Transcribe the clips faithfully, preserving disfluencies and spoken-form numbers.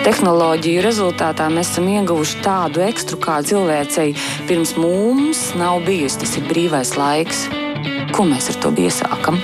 Tehnoloģiju rezultātā mēs esam ieguvuši tādu ekstru, kā cilvēcei pirms mums nav bijusi. Tas ir brīvais laiks. Ko mēs ar to iesākam?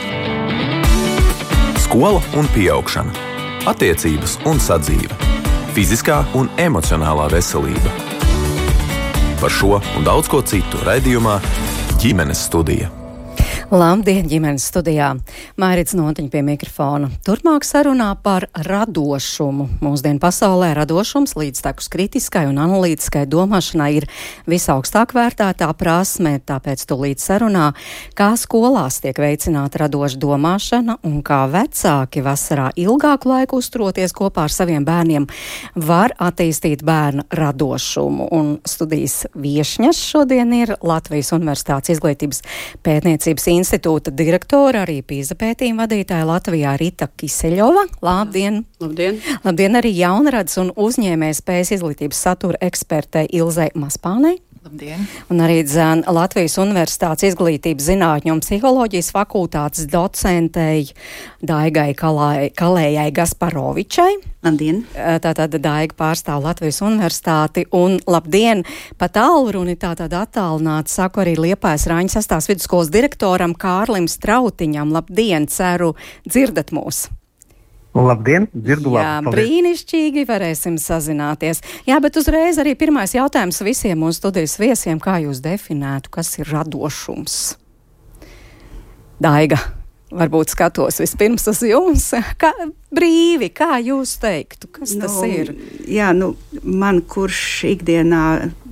Skola un pieaugšana. Attiecības un sadzīve. Fiziskā un emocionālā veselība. Par šo un daudz ko citu raidījumā Ģimenes studija. Labdien, ģimenes studijā. Mairits Notiņa pie mikrofona. Turpmāk sarunā par radošumu. Mūsdienu pasaulē radošums līdztekus kritiskai un analītiskai domāšanai ir visaugstāk vērtētā prasme, tāpēc tūlīt sarunā, kā skolās tiek veicināta radoša domāšana un kā vecāki vasarā ilgāku laiku uzturoties kopā ar saviem bērniem var attīstīt bērnu radošumu. Un studijas viešņas šodien ir Latvijas Universitātes izglītības pētniecības institūta direktora, arī PISA pētījuma vadītāja Latvijā Rita Kiseļova. Labdien! Labdien! Labdien arī jaunradas un uzņēmējas spējas izglītības satura ekspertei Ilzei Maspānei. Labdien! Un arī dzēn Latvijas Universitātes izglītības zinātņu un psiholoģijas fakultātes docentei Daigai Kalai, Kalējai Gasparovičai. Labdien! Tātad Daiga pārstāv Latvijas Universitāti un labdien! Pa tālruni tātad attālināti saku arī Liepājas Rāņu sestās vidusskolas direktoram Kārlim Strautiņam. Labdien! Ceru dzirdat mūs! Labdien, dzirdu labi. Jā, brīnišķīgi varēsim sazināties. Jā, bet uzreiz arī pirmais jautājums visiem mūsu studijas viesiem, kā jūs definētu, kas ir radošums? Daiga, varbūt skatos vispirms uz jums. Kā, brīvi, kā jūs teiktu, kas nu, tas ir? Jā, nu, man kurš ikdienā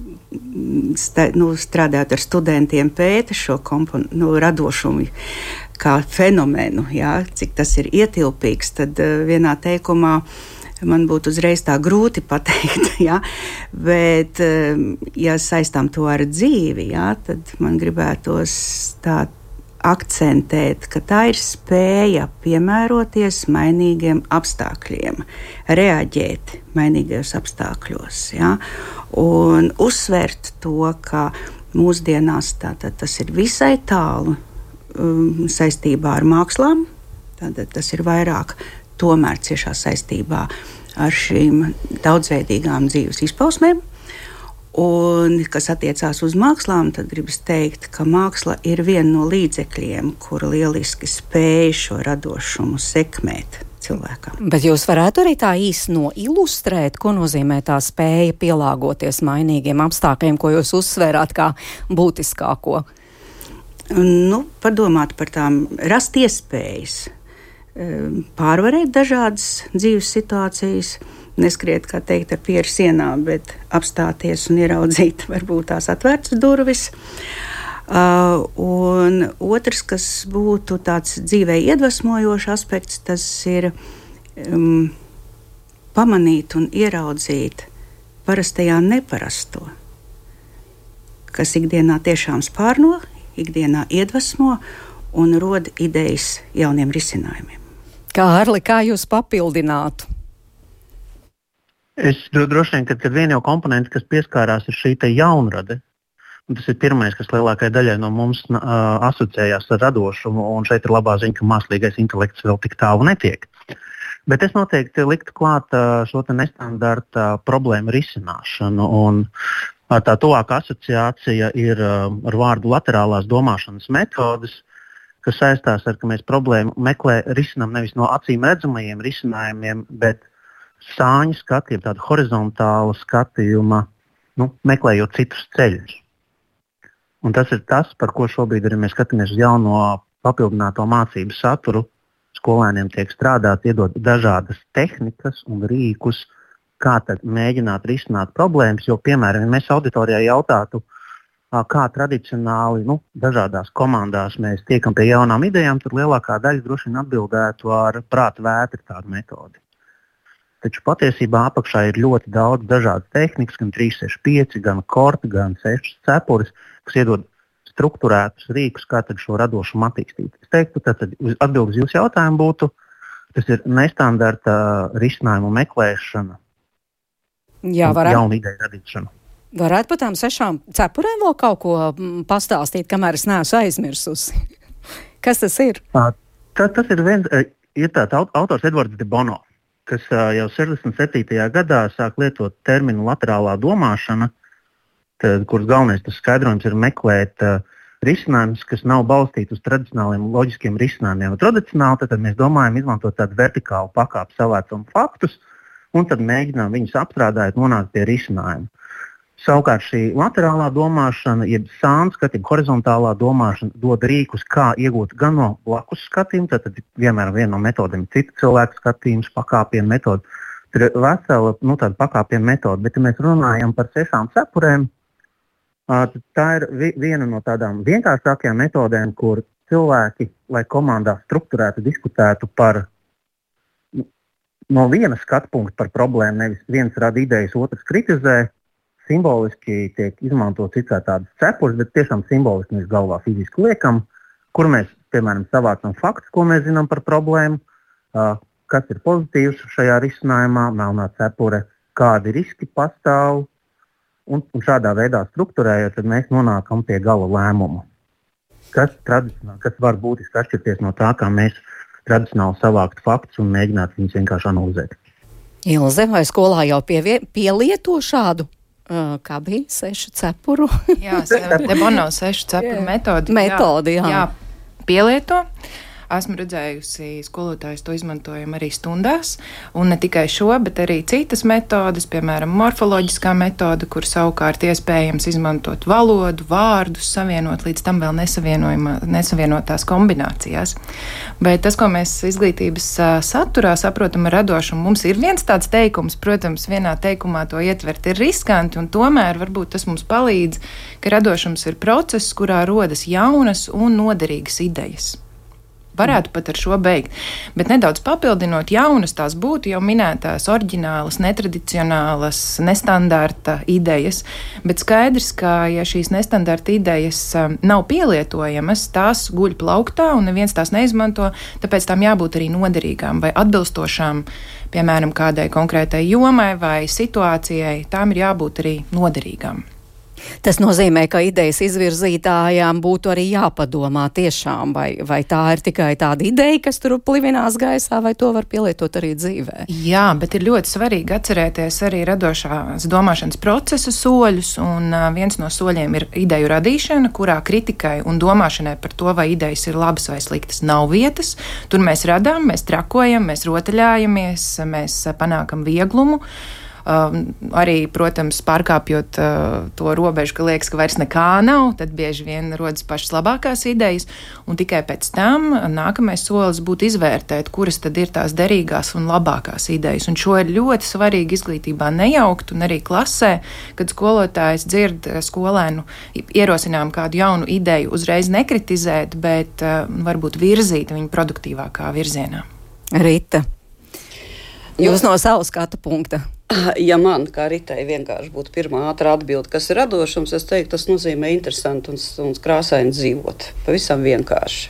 sta, nu, strādāt ar studentiem pēta šo kompon, nu, radošumu kā fenomenu, jā, cik tas ir ietilpīgs, tad uh, vienā teikumā man būtu uzreiz tā grūti pateikt, jā, bet, uh, ja saistām to ar dzīvi, jā, tad man gribētos tā akcentēt, ka tā ir spēja piemēroties mainīgiem apstākļiem, reaģēt mainīgajos apstākļos, jā, un uzsvērt to, ka mūsdienās tātad tas ir visai tālu Um, saistībā ar mākslām, tad tas ir vairāk tomēr ciešā saistībā ar šīm daudzveidīgām dzīves izpausmēm. Un, kas attiecās uz mākslām, tad gribas teikt, ka māksla ir viena no līdzekļiem, kura lieliski spēj šo radošumu sekmēt cilvēkam. Bet jūs varētu arī tā īsti noilustrēt, ko nozīmē tā spēja pielāgoties mainīgiem apstākļiem, ko jūs uzsvērāt kā būtiskāko? Nu, padomāt par tām, rast iespējas, pārvarēt dažādas dzīves situācijas, neskriet, kā teikt, ar pieru sienā, bet apstāties un ieraudzīt varbūt tās atvērtas durvis. Uh, un otrs, kas būtu tāds dzīvē iedvesmojošs aspekts, tas ir um, pamanīt un ieraudzīt parastajā neparasto, kas ikdienā tiešām spārno, ikdienā iedvesmo un rod idejas jauniem risinājumiem. Kārli, kā jūs papildinātu? Es droši vien, ka, kad viena jau komponenta, kas pieskārās, ir šī te jaunrade, un tas ir pirmais, kas lielākajai daļai no mums uh, asociējās ar radošumu, un šeit ir labā ziņa, ka mākslīgais intelekts vēl tik tālu netiek. Bet es noteikti liktu klāt uh, šo te nestandarta problēmu risināšanu, un tā tuvākā asociācija ir uh, ar vārdu laterālās domāšanas metodes, kas saistās ar, ka mēs problēmu meklē, risinām nevis no acīm redzamajiem risinājumiem, bet sāņu skatījuma, tāda horizontāla skatījuma, nu, meklējot citus ceļus. Un tas ir tas, par ko šobrīd arī mēs skatāmies uz jauno papildināto mācību saturu. Skolēniem tiek strādāt, iedot dažādas tehnikas un rīkus, kā tad mēģināt risināt problēmas, jo, piemēram, ja mēs auditorijā jautātu, kā tradicionāli nu, dažādās komandās mēs tiekam pie jaunām idejām, tad lielākā daļa droši vien atbildētu ar prāta vētri tādu metodi. Taču patiesībā apakšā ir ļoti daudz dažādas tehnikas, gan trīs seši pieci, gan korti, gan seši cepuris, kas iedod strukturētus rīkus, kā tad šo radošumu attīstīt. Es teiktu, tad atbildi uz jūsu jautājumu būtu, tas ir nestandarta risinājumu meklēšana. Jā, varētu. Jaunu ideju radīšanu. Varētu par tām sešām cepurēm vēl kaut ko pastāstīt, kamēr es neesmu aizmirsusi. Kas tas ir? Tā, tas ir viens, ir tāds autors Edvards de Bono. kas jau sešdesmit septītajā gadā sāk lietot terminu laterālā domāšana, tad, kuras galvenais tas skaidrojums ir meklēt uh, risinājumus, kas nav balstīti uz tradicionāliem loģiskiem risinājumiem. Tradicionāli tad, tad mēs domājam izmantot tādu vertikālu pakāpi, savācam faktus un tad mēģinām viņus apstrādāt, nonākt pie risinājuma. Savukārt šī laterālā domāšana, jeb sānskati, jeb horizontālā domāšana dod rīkus, kā iegūt gan no blakus skatījuma, tad, tad vienmēr viena no metodēm ir cita cilvēka skatījums, pakāpienu metode. Tur ir vesela nu, tāda pakāpienu metode, bet ja mēs runājam par sešām cepurēm, tā ir viena no tādām vienkāršākajām metodēm, kur cilvēki, lai komandā strukturētu, diskutētu par no viena skatu punkta par problēmu, nevis viens rada idejas, otrs kritizē. Simboliski tiek izmantot citā tādas cepures, bet tiešām simboliski mēs galvā fiziski liekam, kur mēs, piemēram, savācam faktus, ko mēs zinām par problēmu, kas ir pozitīvs šajā risinājumā, melnā cepure, kādi riski pastāv, un, un šādā veidā strukturējot, tad mēs nonākam pie gala lēmumu. Kas, kas var būtiski atšķirties no tā, kā mēs tradicionāli savākt faktus un mēģināt viņus vienkārši analizēt. Ilze, vai skolā jau pievie, pielieto šādu? Kā bija sešu cepuru? Jā, De Bono sešu cepuru metodi. Metodi, jā. jā. Pielieto. Esmu redzējusi, skolotājus to izmantojam arī stundās, un ne tikai šo, bet arī citas metodas, piemēram, morfoloģiskā metode, kur savukārt iespējams izmantot valodu, vārdus, savienot līdz tam vēl nesavienotās kombinācijās. Bet tas, ko mēs izglītības saturā saprotam ar radošumu, mums ir viens tāds teikums, protams, vienā teikumā to ietvert ir riskanti, un tomēr varbūt tas mums palīdz, ka radošums ir process, kurā rodas jaunas un noderīgas idejas. Varētu pat ar šo beigt, bet nedaudz papildinot jaunas, tās būtu jau minētās oriģinālas, netradicionālas, nestandarta idejas, bet skaidrs, ka ja šīs nestandarta idejas nav pielietojamas, tās guļ plauktā un neviens tās neizmanto, tāpēc tām jābūt arī noderīgām vai atbilstošām, piemēram, kādai konkrētai jomai vai situācijai, tām ir jābūt arī noderīgām. Tas nozīmē, ka idejas izvirzītājām būtu arī jāpadomā tiešām, vai, vai tā ir tikai tāda ideja, kas tur plivinās gaisā, vai to var pielietot arī dzīvē. Jā, bet ir ļoti svarīgi atcerēties arī radošās domāšanas procesa soļus, un viens no soļiem ir ideju radīšana, kurā kritikai un domāšanai par to, vai idejas ir labas vai sliktas, nav vietas. Tur mēs radām, mēs trakojam, mēs rotaļājamies, mēs panākam vieglumu. Uh, arī, protams, pārkāpjot uh, to robežu, ka liekas, ka vairs nekā nav, tad bieži vien rodas pašas labākās idejas, un tikai pēc tam nākamais solis būtu izvērtēt, kuras tad ir tās derīgās un labākās idejas. Un šo ir ļoti svarīgi izglītībā nejaukt, un arī klasē, kad skolotājs dzird skolēnu ierosinām kādu jaunu ideju, uzreiz nekritizēt, bet uh, varbūt virzīt viņu produktīvākā virzienā. Rita, jūs no savas skatu punkta. Ja man, kā Ritai, vienkārši būtu pirmā ātrā atbilde, kas ir radošums, es teiktu, tas nozīmē interesanti un, un krāsaini dzīvot. Pavisam vienkārši.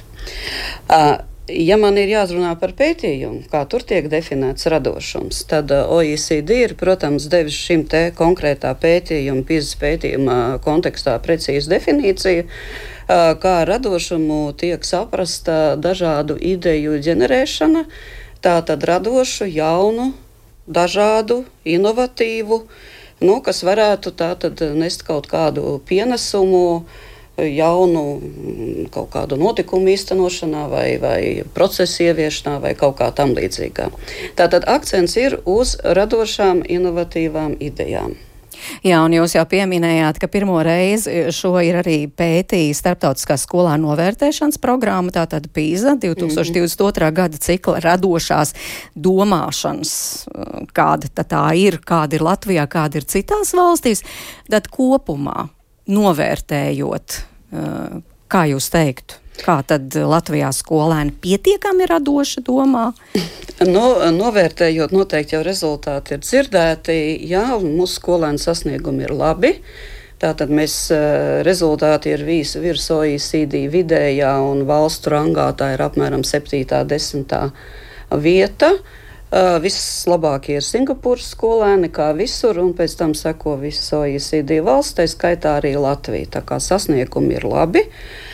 Ja man ir jāzrunā par pētījumu, kā tur tiek definēts radošums, tad O E C D ir, protams, devis šim te konkrētā pētījuma, PISA pētījuma kontekstā precīzu definīciju, kā radošumu tiek saprasta dažādu ideju ģenerēšana, tātad radošu, jaunu, dažādu, inovatīvu, nu, kas varētu tātad nest kaut kādu pienesumu, jaunu kaut kādu notikumu īstenošanā vai, vai procesu ieviešanā vai kaut kā tam līdzīgā. Tātad akcents ir uz radošām, inovatīvām idejām. Jā, un jūs jau pieminējāt, ka pirmo reizi šo ir arī pētījis starptautiskās skolēnu novērtēšanas programma, tātad PISA divi tūkstoši divdesmit otrā gada cikla radošās domāšanas, kāda tā ir, kāda ir Latvijā, kāda ir citās valstīs, tad kopumā novērtējot, kā jūs teiktu? Kā tad Latvijā skolēni pietiekami radoši domā? No, novērtējot, noteikti jau rezultāti ir dzirdēti. Jā, mūsu skolēnu sasniegumi ir labi. Tātad mēs rezultāti ir visu virs O E C D vidējā un valstu rangā tā ir apmēram septītā, desmitā vieta. Vislabākie ir Singapūras skolēni, kā visur, un pēc tam seko visas O E C D valsts, tā skaitā arī Latvija. Tā kā sasniegumi ir labi.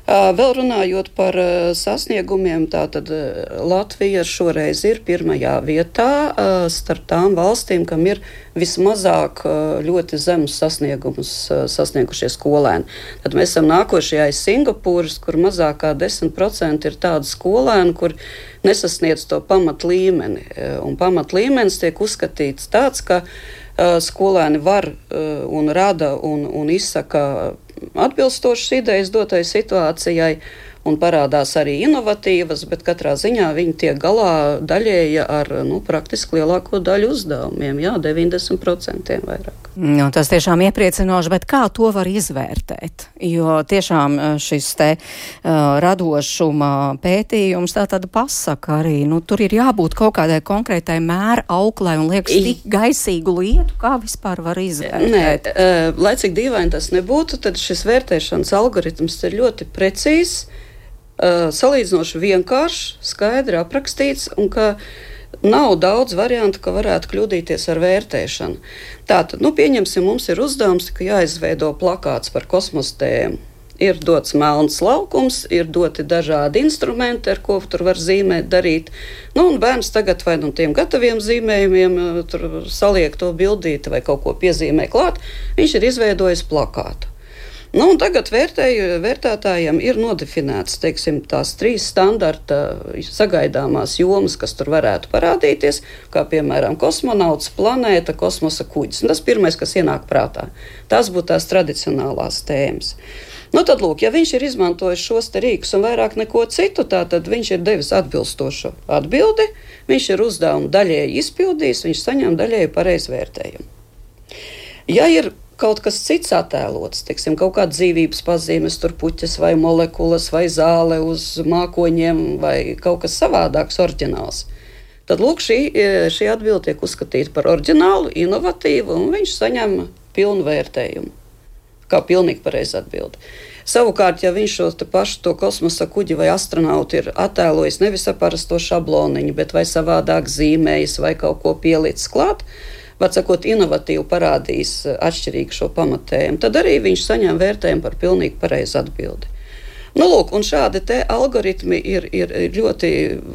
Vēl runājot par sasniegumiem, tātad Latvija šoreiz ir pirmajā vietā starp tām valstīm, kam ir vismazāk ļoti zemus sasniegumus sasniegušie skolēni. Tad mēs esam nākošie aiz Singapūras, kur mazāk kā desmit procenti ir tādi skolēni, kur nesasniedz to pamat līmeni. Un pamat līmenis tiek uzskatīts tāds, ka skolēni var un rada un, un izsaka atbilstošas idejas dotai situācijai un parādās arī inovatīvas, bet katrā ziņā viņi tiek galā daļēji ar nu, praktiski lielāko daļu uzdevumiem, jā, deviņdesmit procenti vairāk. Nu, tas tiešām iepriecinoši, bet kā to var izvērtēt? Jo tiešām šis te uh, radošuma pētījums tā tad pasaka arī, nu, tur ir jābūt kaut kādai konkrētai mēra auklē un liekas tik gaisīgu lietu, kā vispār var izvērtēt? Nē, lai cik dīvaini tas nebūtu, tad šis vērtēšanas algoritms ir ļoti precīzs, salīdzinoši vienkārši, skaidri aprakstīts un ka nav daudz variantu, ka varētu kļūdīties ar vērtēšanu. Tātad, nu, pieņemsim, mums ir uzdevums, ka jāizveido plakāts par kosmosa tēmu. Ir dots melns laukums, ir doti dažādi instrumenti, ar ko tur var zīmēt, darīt. Nu, un bērns tagad vai no tiem gataviem zīmējumiem tur saliek to bildīti vai kaut ko piezīmē klāt, viņš ir izveidojis plakātu. Nu, un tagad vērtēju, vērtētājiem ir nodefinēts, teiksim, tās trīs standarta sagaidāmās jomas, kas tur varētu parādīties, kā piemēram kosmonauts, planēta, kosmosa kuģis. Un tas pirmais, kas ienāk prātā. Tās būtu tās tradicionālās tēmas. Nu, tad, lūk, ja viņš ir izmantojis šos te rīkus un vairāk neko citu, tā tad viņš ir devis atbilstošu atbildi, viņš ir uzdevumu daļēji izpildījis, viņš saņem daļēji pareizu vērtējumu. Ja ir kaut kas cits attēlots, teiksim, kaut kāda dzīvības pazīmes, tur puķes vai molekulas vai zāle uz mākoņiem vai kaut kas savādāks, oriģināls. Tad, lūk, šī, šī atbilde tiek uzskatīta par oriģinālu, inovatīvu, un viņš saņem pilnu vērtējumu, kā pilnīgi pareiza atbilde. Savukārt, ja viņš šo pašu to kosmosa kuģi vai astronautu ir attēlojis nevis ar parasto šabloniņu, bet vai savādāk zīmējis vai kaut ko pielicis klāt, var sakot, inovatīvi parādījis atšķirīgi šo pamatējumu, tad arī viņš saņem vērtējumu par pilnīgi pareizu atbildi. Nu, lūk, un šādi te algoritmi ir, ir ļoti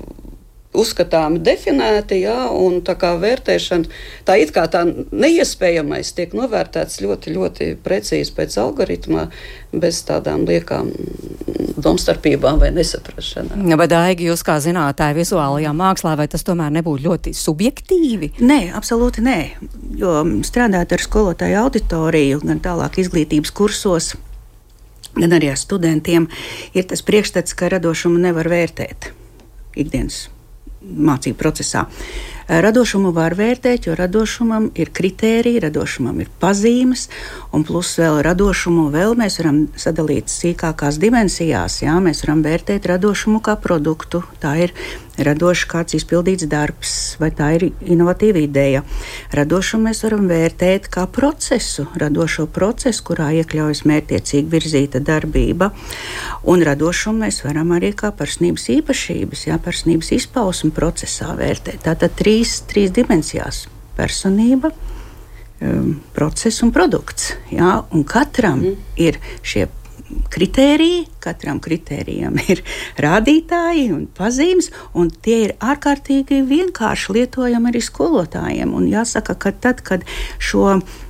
uzskatāmi definēti, jā, un tā kā vērtēšana, tā it kā tā neiespējamais tiek novērtēts ļoti, ļoti precīzi pēc algoritma, bez tādām liekām domstarpībām vai nesaprašanām. Ja, bet, Daigi, jūs kā zinātāji vizuālajā mākslā, vai tas tomēr nebūtu ļoti subjektīvi? Nē, absolūti nē, jo strādāt ar skolotāju auditoriju, gan tālāk izglītības kursos, gan arī ar studentiem, ir tas priekšstats, ka radošumu nevar vērtēt ikdienas mācību procesā. Radošumu var vērtēt, jo radošumam ir kritēriji, radošumam ir pazīmes, un plus vēl radošumu vēl mēs varam sadalīt sīkākās dimensijās. Jā, mēs varam vērtēt radošumu kā produktu. Tā ir radoši kāds izpildīts darbs, vai tā ir inovatīva ideja. Radošumu mēs varam vērtēt kā procesu, radošo procesu, kurā iekļaujas mērķtiecīgi virzīta darbība. Un radošumu mēs varam arī kā personības īpašības, jā, personības izpausmu procesā vērtēt. Tātad trīs, trīs dimensijās - personība, um, process un produkts. Jā, un katram mm. ir šie kritēriji, katram kritērijam ir rādītāji un pazīmes, un tie ir ārkārtīgi vienkārši lietojami arī skolotājiem. Un jāsaka, ka tad, kad šo,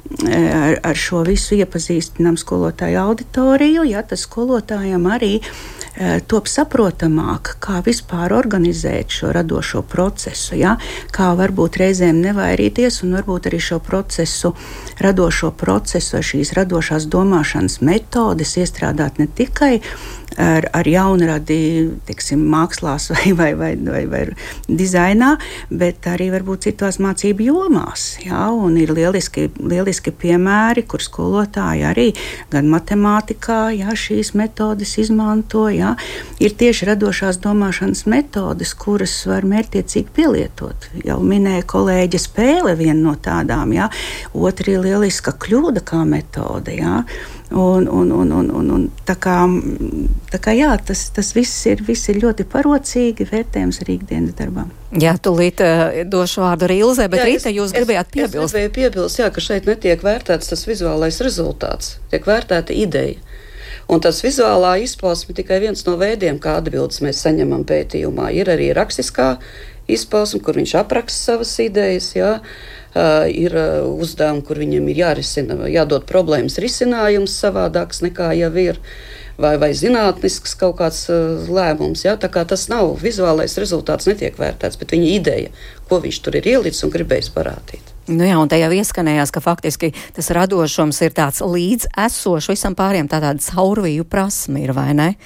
ar, ar šo visu iepazīstinām skolotāju auditoriju, ja, tas skolotājiem arī top saprotamāk, kā vispār organizēt šo radošo procesu, ja? Kā varbūt reizēm nevairīties un varbūt arī šo procesu, radošo procesu vai šīs radošās domāšanas metodes iestrādāt ne tikai ar, ar jaunradi, tiksim, mākslās vai, vai, vai, vai, vai dizainā, bet arī varbūt citās mācību jomās. Ja? Un ir lieliski, lieliski piemēri, kur skolotāji arī gan matemātikā, ja, šīs metodes izmanto, ja? Ir tieši radošās domāšanas metodes, kuras var mērķtiecīgi pielietot. Jau minēja kolēģa spēle viena no tādām, ja? Otra ir lieliska kļūda kā metode, ja? Un, un, un, un, un, un tā kā, tā kā jā, tas, tas viss ir, viss ir ļoti parocīgi vērtējums arī ikdienas darbā. Jā, tūlīt uh, došu vārdu arī Ilzē, bet jā, Rīta, jūs gribējāt piebilst. Es gribēju piebilst, jā, ka šeit netiek vērtēts tas vizuālais rezultāts, tiek vērtēta ideja. Un tas vizuālā izpausme tikai viens no veidiem, kā atbildes mēs saņemam pētījumā. Ir arī rakstiskā izpausme, kur viņš apraksta savas idejas, jā. Uh, ir uh, uzdevumi, kur viņam ir jārisina, jādod problēmas risinājums savādāks nekā jau ir, vai, vai zinātnisks kaut kāds uh, lēmums. Jā. Tā kā tas nav, vizuālais rezultāts netiek vērtēts, bet viņa ideja, ko viņš tur ir ielicis un gribējis parādīt. Nu jā, un te jau ieskanējās, ka faktiski tas radošums ir tāds līdz esošs visam pāriem, tā tāda caurvīju prasme ir, vai ne?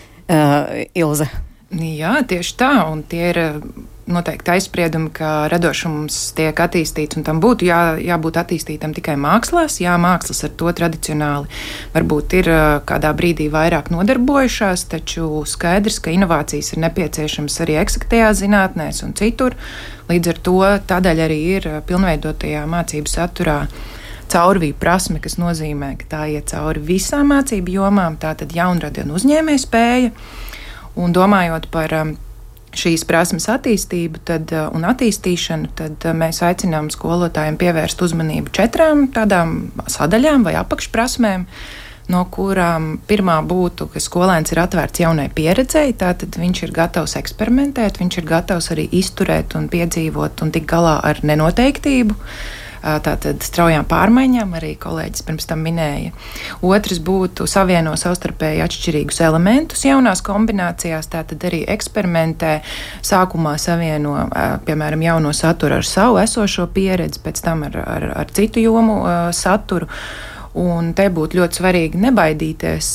Uh, Ilze? Jā, tieši tā, un tie ir noteikti aizspriedumi, ka radošums tiek attīstīts, un tam būtu jā, jābūt attīstītam tikai mākslās. Jā, mākslas ar to tradicionāli varbūt ir kādā brīdī vairāk nodarbojušās, taču skaidrs, ka inovācijas ir nepieciešamas arī eksaktajās zinātnēs un citur. Līdz ar to tādēļ arī ir pilnveidotajā mācību saturā caurvīju prasme, kas nozīmē, ka tā iet cauri visām mācību jomām, tātad jaunrade un uzņēmēja spēja. Un domājot par šīs prasmes attīstību tad, un attīstīšanu, tad mēs aicinām skolotājiem pievērst uzmanību četrām tādām sadaļām vai apakšprasmēm, no kurām pirmā būtu, ka skolēns ir atvērts jaunai pieredzei, tātad viņš ir gatavs eksperimentēt, viņš ir gatavs arī izturēt un piedzīvot un tikt galā ar nenoteiktību. Tātad straujām pārmaiņām arī kolēģis pirms tam minēja. Otrs būtu savieno savstarpēji atšķirīgus elementus jaunās kombinācijās, tātad arī eksperimentē, sākumā savieno, piemēram, jauno saturu ar savu esošo pieredzi, pēc tam ar, ar, ar citu jomu saturu. Un te būtu ļoti svarīgi nebaidīties,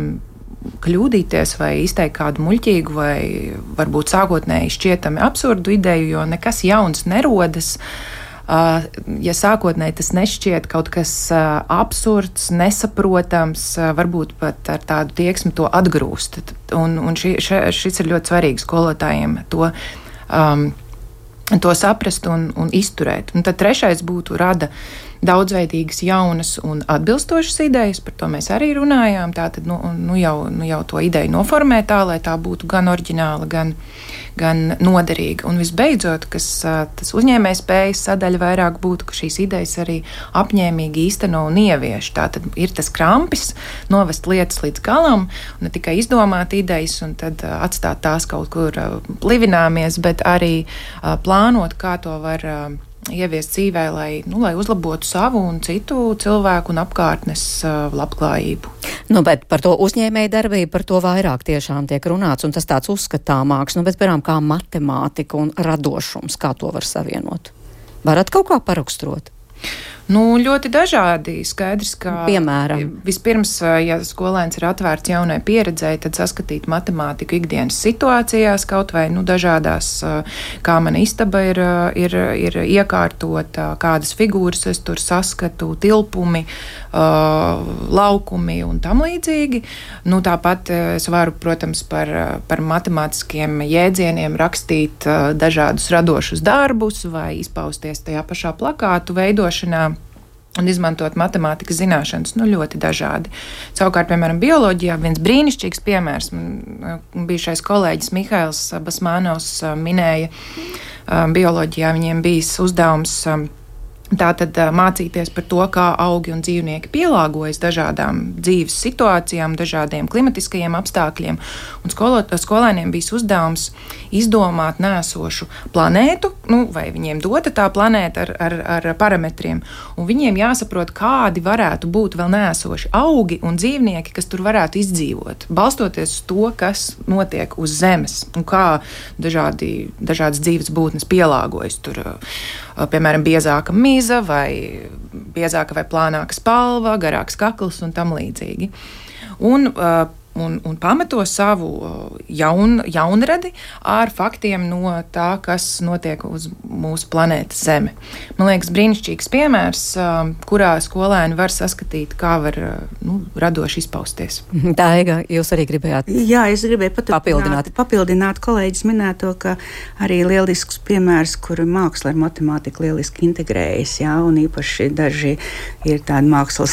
kļūdīties vai izteikt kādu muļķīgu vai varbūt sākotnēji šķietami absurdu ideju, jo nekas jauns nerodas. Uh, ja sākotnēji tas nešķiet kaut kas uh, absurds, nesaprotams, uh, varbūt pat ar tādu tieksmi to atgrūst. Un, un ši, ši, šis ir ļoti svarīgi skolotājiem to, um, to saprast un, un izturēt. Un tad trešais būtu rada daudzveidīgas, jaunas un atbilstošas idejas, par to mēs arī runājām. Tātad nu, nu jau, nu jau to ideju noformē tā, lai tā būtu gan oriģināla, gan, gan noderīga. Un visbeidzot, kas tas uzņēmējspējas sadaļa vairāk būtu, ka šīs idejas arī apņēmīgi īsteno un ievieš. Tātad ir tas krampis, novest lietas līdz galam, un ne tikai izdomāt idejas un tad atstāt tās kaut kur plivināmies, bet arī plānot, kā to var ieviest dzīvē, lai, nu, lai uzlabotu savu un citu cilvēku un apkārtnes uh, labklājību. Nu, bet par to uzņēmēju darbību, par to vairāk tiešām tiek runāts, un tas tāds uzskatāmāks, nu, bet, piemēram, kā matemātika un radošums, kā to var savienot? Varat kaut kā paraksturot? Nu, ļoti dažādi. Skaidrs, ka piemēram, vispirms, ja skolēns ir atvērts jaunai pieredzei, tad saskatīt matemātiku ikdienas situācijās, kaut vai nu, dažādās, kā mana istaba ir, ir, ir iekārtota, kādas figūras es tur saskatu, tilpumi, laukumi un tam līdzīgi. Nu, tāpat es varu, protams, par, par matemātiskiem jēdzieniem rakstīt dažādus radošus darbus vai izpausties tajā pašā plakātu veidošanā un izmantot matemātikas zināšanas, nu, ļoti dažādi. Savukārt, piemēram, bioloģijā viens brīnišķīgs piemērs, man bijušais kolēģis Mihails Basmānovs minēja, bioloģijā viņiem bijis uzdevums tātad mācīties par to, kā augi un dzīvnieki pielāgojas dažādām dzīves situācijām, dažādiem klimatiskajiem apstākļiem. Un skolot, skolēniem bija uzdevums izdomāt nēsošu planētu, nu, vai viņiem dota tā planēta ar, ar, ar parametriem, un viņiem jāsaprot, kādi varētu būt vēl nēsoši augi un dzīvnieki, kas tur varētu izdzīvot, balstoties uz to, kas notiek uz Zemes, un kā dažādi, dažādas dzīves būtnes pielāgojas tur, piemēram, biezāka miza vai biezāka vai plānāka spalva, garāks kakls un tam līdzīgi. Un, un, un pamato savu jaun, jaunradi ar faktiem no tā, kas notiek uz mūsu planētas Zeme. Man liekas, brīnišķīgs piemērs, kurā skolēni var saskatīt, kā var nu, radoši izpausties. Daiga, jūs arī gribējāt Jā, es gribēju papildināt. papildināt kolēģis minēto, ka arī lielisks piemērs, kur māksla ar matemātiku lieliski integrējas, jā, un īpaši daži ir tādi mākslas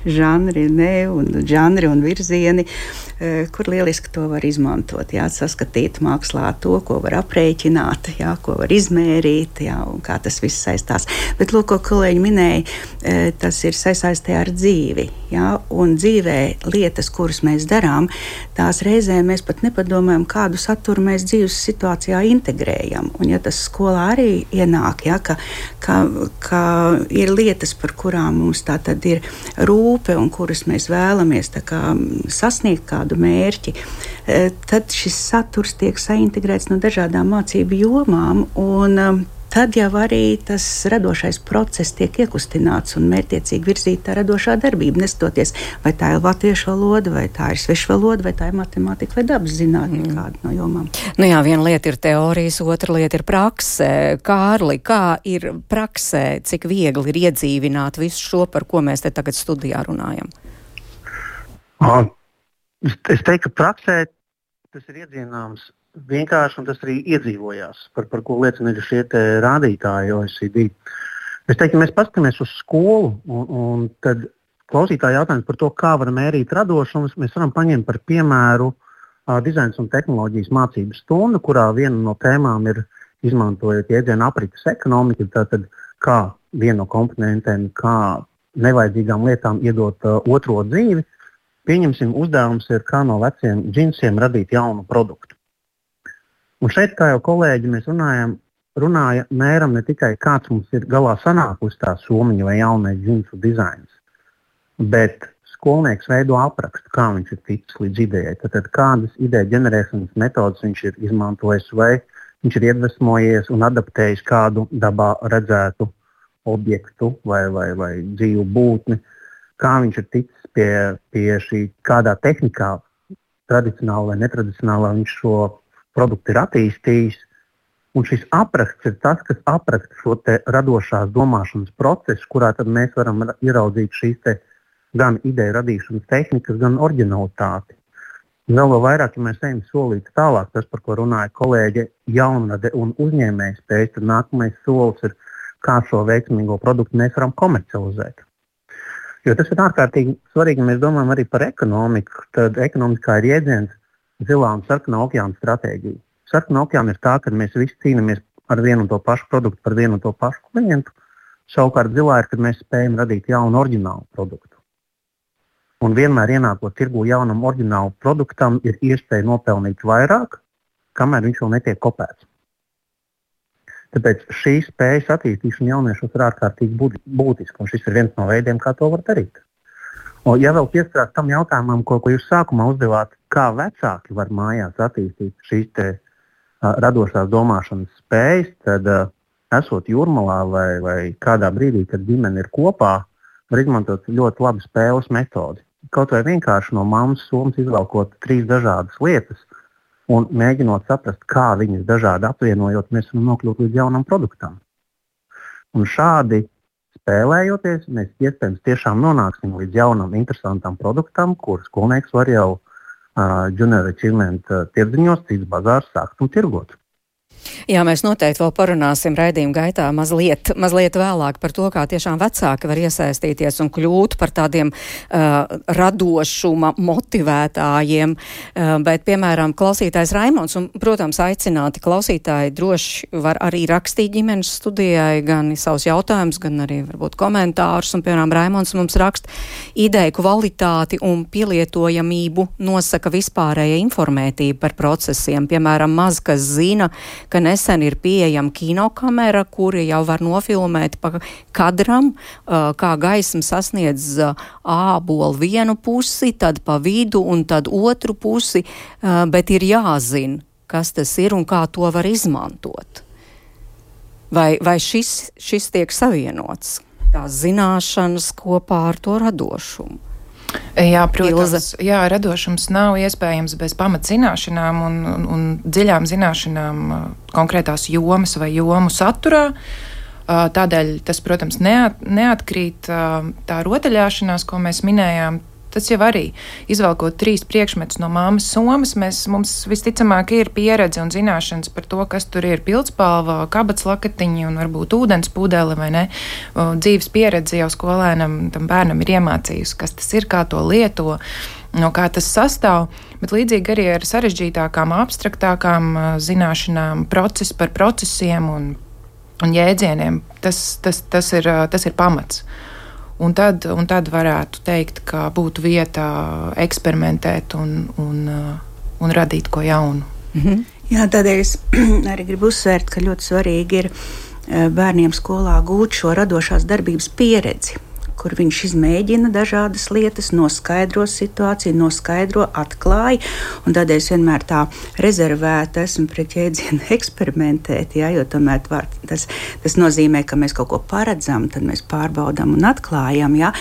žanri, ne, un žanri un virzieni, kur lieliski to var izmantot, jā, saskatīt mākslā to, ko var aprēķināt, jā, ko var izmērīt, jā, un kā tas viss saistās. Bet, lūk, ko kolēģi minēja, tas ir sasaistē ar dzīvi, jā, un dzīvē lietas, kuras mēs darām, tās reizē mēs pat nepadomājam, kādu saturu mēs dzīves situācijā integrējam. Un ja tas skolā arī ienāk, jā, ka, ka, ka ir lietas, par kurām mums tā tad ir rūpe un kuras mēs vēlamies tā kā sasniegt kādu mērķi, tad šis saturs tiek saintegrēts no dažādām mācību jomām, un tad jau arī tas radošais process tiek iekustināts un mērķtiecīgi virzīta tā radošā darbība, nestoties, vai tā ir latviešu valoda, vai tā ir svešu valoda, vai tā ir matemātika vai dabas zinātne, mm. kāda no jomām. Nu jā, viena lieta ir teorijas, otra lieta ir prakse. Kārli, kā ir praksē, cik viegli ir iedzīvināt visu šo, par ko mēs te tagad studijā runājam? Ah. Es teiktu, ka praksē tas ir iedzīvināms vienkārši, un tas arī iedzīvojās, par, par ko liecina šie rādītāji O E C D. Es teiktu, ja mēs paskatāmies uz skolu, un, un tad klausītāji jautājums par to, kā var mērīt radošumus, mēs varam paņemt par piemēru uh, dizains un tehnoloģijas mācību stundu, kurā viena no tēmām ir izmantojot jēdzienu aprites ekonomiku, tātad kā viena no komponentēm, kā nevajadzīgām lietām iedot uh, otro dzīvi. Pieņemsim, uzdevums ir, kā no veciem džinsiem radīt jaunu produktu. Un šeit, kā jau kolēģi, mēs runājam, runāja mēram ne tikai kāds mums ir galā sanākusi tā somiņa vai jaunais džinsu dizains, bet skolnieks veido aprakstu, kā viņš ir ticis līdz idejai. Tātad kādas ideja ģenerēšanas metodas viņš ir izmantojis, vai viņš ir iedvesmojies un adaptējis kādu dabā redzētu objektu vai, vai, vai dzīvu būtni, kā viņš ir ticis pie, pie šī kādā tehnikā, tradicionāli vai netradicionālā, viņš šo produktu ir attīstījis. Un šis apraksts ir tas, kas apraksta šo te radošās domāšanas procesu, kurā tad mēs varam ieraudzīt šīs te gan ideju radīšanas tehnikas, gan oriģinalitāti. Un vēl vairāk, ja mēs ejam solīt tālāk, tas, par ko runāja kolēģe, jaunrade un uzņēmējas spējas, tad nākamais solis ir, kā šo veiksmīgo produktu mēs varam komercializēt. Jo tas ir ārkārtīgi svarīgi, ja mēs domājam arī par ekonomiku, tad ekonomikā ir jēdziens zilā un sarkanā okeāna stratēģija. Sarkanā okeāna ir tā, ka mēs visi cīnāmies ar vienu un to pašu produktu, par vienu un to pašu klientu. Savukārt zilā ir, kad mēs spējam radīt jaunu oriģinālu produktu. Un vienmēr ienākot tirgū jaunam oriģinālu produktam ir iespēja nopelnīt vairāk, kamēr viņš vēl netiek kopēts. Tāpēc šīs spējas attīstīšana jauniešos ir ārkārtīgi būtiska, un šis ir viens no veidiem, kā to var darīt. Un, ja vēl pieskarās tam jautājumam, ko, ko jūs sākumā uzdevāt, kā vecāki var mājās attīstīt šīs te, uh, radošās domāšanas spējas, tad uh, esot jūrmalā vai, vai kādā brīdī, kad ģimene ir kopā, var izmantot ļoti labu spēles metodi. Kaut vai vienkārši no mammas somas izvelkot trīs dažādas lietas, un mēģinot saprast, kā viņas dažādi apvienojot, mēs varam nokļūt līdz jaunam produktam. Un šādi spēlējoties, mēs iespējams tiešām nonāksim līdz jaunam, interesantam produktam, kur skolnieks var jau uh, Junior Achievement uh, tirdziņos, cits bazārs sākt un tirgot. Jā, mēs noteikti vēl parunāsim raidījuma gaitā mazliet, mazliet vēlāk par to, kā tiešām vecāki var iesaistīties un kļūt par tādiem uh, radošuma motivētājiem. Uh, bet, piemēram, klausītājs Raimonds, un, protams, aicināti klausītāji droši var arī rakstīt ģimenes studijai gan savus jautājumus, gan arī varbūt komentārus. Un, piemēram, Raimonds mums raksta, ideju kvalitāti un pielietojamību nosaka vispārēja informētība par procesiem. Piemēram, maz kas zina, ka nesen ir pieejama kinokamera, kuri jau var nofilmēt pa kadram, kā gaisma sasniedz ābolu vienu pusi, tad pa vidu un tad otru pusi, bet ir jāzina, kas tas ir un kā to var izmantot. Vai, vai šis, šis tiek savienots, tās zināšanas kopā ar to radošumu? Jā, protams, jā, radošums nav iespējams bez pamatzināšanām un, un, un dziļām zināšanām konkrētās jomas vai jomu saturā. Tādēļ tas, protams, neat, neatkrīt tā rotaļāšanās, ko mēs minējām. tas jau arī izvelkot trīs priekšmetus no māmas somas, mēs, mums visticamāk ir pieredze un zināšanas par to, kas tur ir pildspalva, kabats lakatiņi un varbūt ūdens pūdele vai ne. Dzīves pieredze jau skolēnam, tam bērnam ir iemācījusi, kas tas ir, kā to lieto, no kā tas sastāv, bet līdzīgi arī ar sarežģītākām, abstraktākām zināšanām, procesu par procesiem un, un jēdzieniem. Tas, tas, tas, ir, tas ir pamats. Un tad, un tad varētu teikt, ka būtu vieta eksperimentēt un, un, un radīt ko jaunu. Mhm. Jā, tādēļ es arī gribu uzsvērt, ka ļoti svarīgi ir bērniem skolā gūt šo radošās darbības pieredzi, kur viņš izmēģina dažādas lietas, noskaidro situāciju, noskaidro, atklāja. Un tādēļ es vienmēr tā rezervēta esmu pret jēdzienu eksperimentēt, ja, jo tomēr var, tas, tas nozīmē, ka mēs kaut ko paredzam, tad mēs pārbaudām un atklājam. Ja.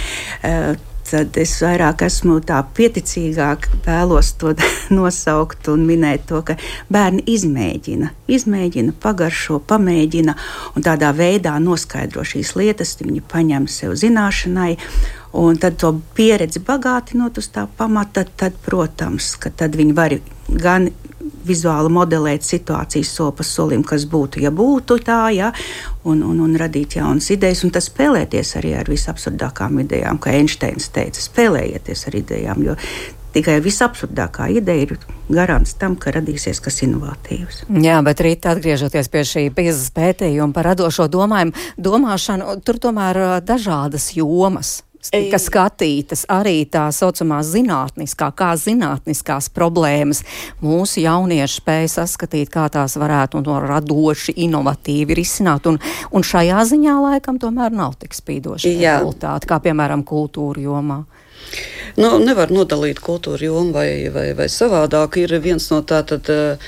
Tad es vairāk esmu tā pieticīgāk, vēlos to nosaukt un minēt to, ka bērni izmēģina, izmēģina, pagaršo, pamēģina un tādā veidā noskaidro šīs lietas, viņi paņem sev zināšanai un tad to pieredzi bagātinot uz tā pamata, tad, protams, ka tad viņi var gan vizuāli modelēt situācijas soli pa solim, kas būtu, ja būtu tā, ja, un, un, un radīt jaunas idejas, un tas spēlēties arī ar visabsurdākām idejām, kā Einsteins teica, spēlējieties ar idejām, jo tikai visabsurdākā ideja ir garants tam, ka radīsies kas inovatīvs. Jā, bet Rīta, atgriežoties pie šī Pīzes pētījuma par radošo domājumu, domāšanu, tur tomēr dažādas jomas tika skatītas, arī tā saucamā zinātniskā, kā zinātniskās problēmas mūsu jaunieši spēja saskatīt, kā tās varētu no radoši, inovatīvi risināt, un, un šajā ziņā laikam tomēr nav tik spīdoši rezultāti, kā piemēram kultūra jomā. Nu, nevar nodalīt kultūra jomu vai, vai, vai savādāk, ir viens no tātad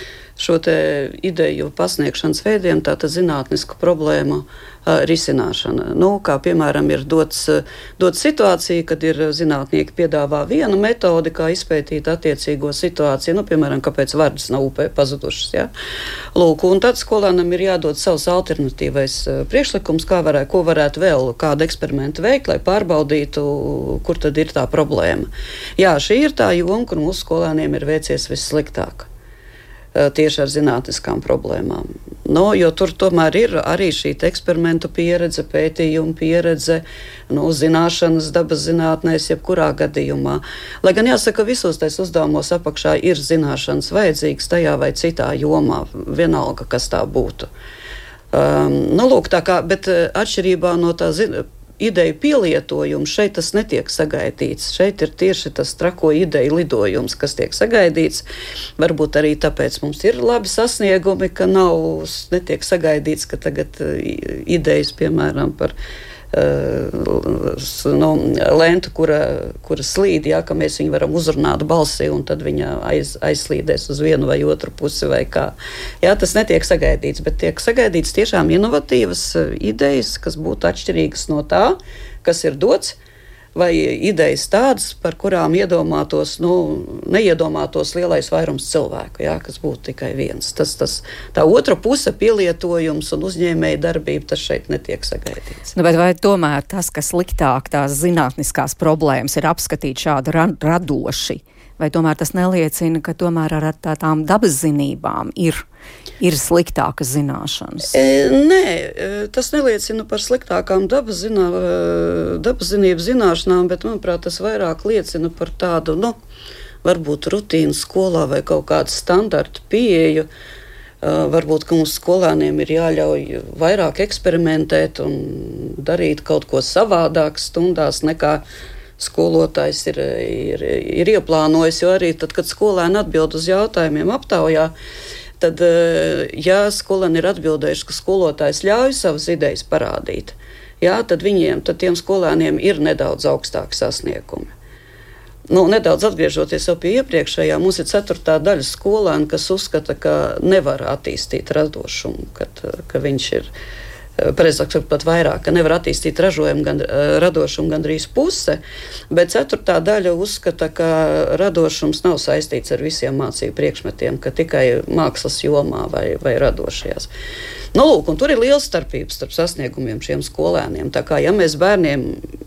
šo te ideju pasniegšanas veidiem, tātad zinātnisku problēmu uh, risināšana. Nu, kā piemēram ir dots, dots situācija, kad ir zinātnieki piedāvā vienu metodi, kā izpētīt attiecīgo situāciju, nu, piemēram, kāpēc vardas nav upē pazudušas, ja? Lūk, un tad skolēnam ir jādod savs alternatīvais uh, priekšlikums, kā varētu, ko varētu vēl, kādu eksperimentu veikt, lai pārbaudītu, kur tad ir tā problēma. Jā, šī ir tā joma, kur mūsu skolēniem ir veicies vissliktāk. Tieši ar zinātniskām problēmām. No, jo tur tomēr ir arī šī eksperimentu pieredze, pētījuma pieredze, no, zināšanas dabas zinātnēs, jebkurā gadījumā. Lai gan jāsaka, visos tais uzdevumos apakšā ir zināšanas vajadzīgas tajā vai citā jomā, vienalga, kas tā būtu. Um, nu, lūk, tā kā, bet atšķirībā no tā zinātnē, ideju pielietojums šeit tas netiek sagaidīts. Šeit ir tieši tas trako ideju lidojums, kas tiek sagaidīts. Varbūt arī tāpēc mums ir labi sasniegumi, ka nav, netiek sagaidīts, ka tagad idejas, piemēram, par uh, nu, lentu, kura, kura slīd, jā, ka mēs viņu varam uzrunāt balsī, un tad viņa aiz, aizslīdēs uz vienu vai otru pusi vai kā. Jā, tas netiek sagaidīts, bet tiek sagaidīts tiešām inovatīvas idejas, kas būtu atšķirīgas no tā, kas ir dots, vai idejas tādas, par kurām iedomātos, nu, neiedomātos lielais vairums cilvēku, jā, kas būtu tikai viens. Tas, tas, tā otra puse pielietojums un uzņēmēja darbība, tas šeit netiek sagaidīts. Nu, bet vai tomēr tas, kas sliktāk tās zinātniskās problēmas ir apskatīt šādi ra- radoši, vai tomēr tas neliecina, ka tomēr ar tādām dabas zinībām ir, ir sliktākas zināšanas? E, nē, tas neliecina par sliktākām dabas, zinā, dabas zinību zināšanām, bet, manuprāt, tas vairāk liecina par tādu, nu, varbūt rutīnu skolā vai kaut kādu standartu pieeju. Uh, varbūt, ka mums skolēniem ir jāļauj vairāk eksperimentēt un darīt kaut ko savādāk stundās nekā skolotājs ir, ir, ir ieplānojis, jo arī tad, kad skolēni atbild uz jautājumiem aptaujā, tad, ja skolēni ir atbildējuši, ka skolotājs ļauj savas idejas parādīt, jā, tad viņiem, tad tiem skolēniem ir nedaudz augstāki sasniegumi. Nu, nedaudz atgriežoties jau pie iepriekšējā, mums ir ceturtā daļa skolēni, kas uzskata, ka nevar attīstīt radošumu, kad, ka viņš ir pareizāk pat vairāk, ka nevar attīstīt ražojumu, gan, radošumu gandrīz puse, bet ceturtā daļa uzskata, ka radošums nav saistīts ar visiem mācību priekšmetiem, ka tikai mākslas jomā vai, vai radošajās. Nu, lūk, un tur ir liela starpības starp sasniegumiem šiem skolēniem. Tā kā, ja mēs bērniem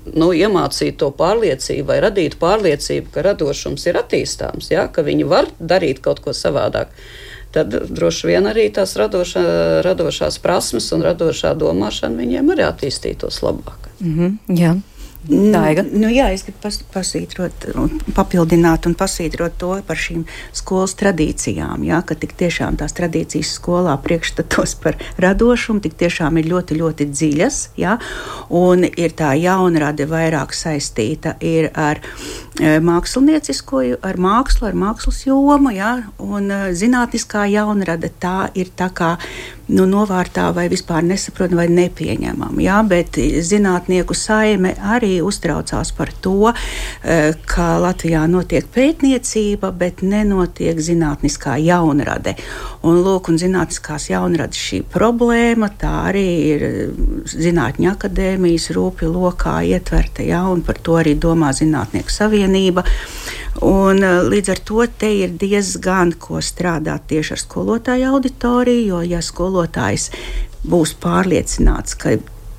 nu, iemācītu to pārliecību vai radītu pārliecību, ka radošums ir attīstāms, ja? Ka viņi var darīt kaut ko savādāk, tad droši vien arī tās radošā, radošās prasmes un radošā domāšana viņiem arī attīstītos labāk. Mm-hmm, jā. Daiga? Nu, jā, es gribu pas, pasītrot, papildināt un pasītrot to par šīm skolas tradīcijām, jā, ka tik tiešām tās tradīcijas skolā priekšstatos par radošumu tik tiešām ir ļoti, ļoti dziļas, jā, un ir tā jaunrade vairāk saistīta ir ar e, māksliniecisko, ar mākslu, ar mākslas jomu, jā, un e, zinātniskā jaunrade tā ir tā kā nu, novārtā vai vispār nesaprot vai nepieņemam, jā, bet zinātnieku saime arī uztraucās par to, ka Latvijā notiek pētniecība, bet nenotiek zinātniskā jaunrade. Un, lūk, un zinātniskās jaunrades šī problēma, tā arī ir Zinātņu akadēmijas rūpju lokā ietverta, jā, un par to arī domā Zinātnieku savienība. Un, līdz ar to te ir diezgan ko strādāt tieši ar skolotāju auditoriju, jo, ja skolotājs būs pārliecināts, ka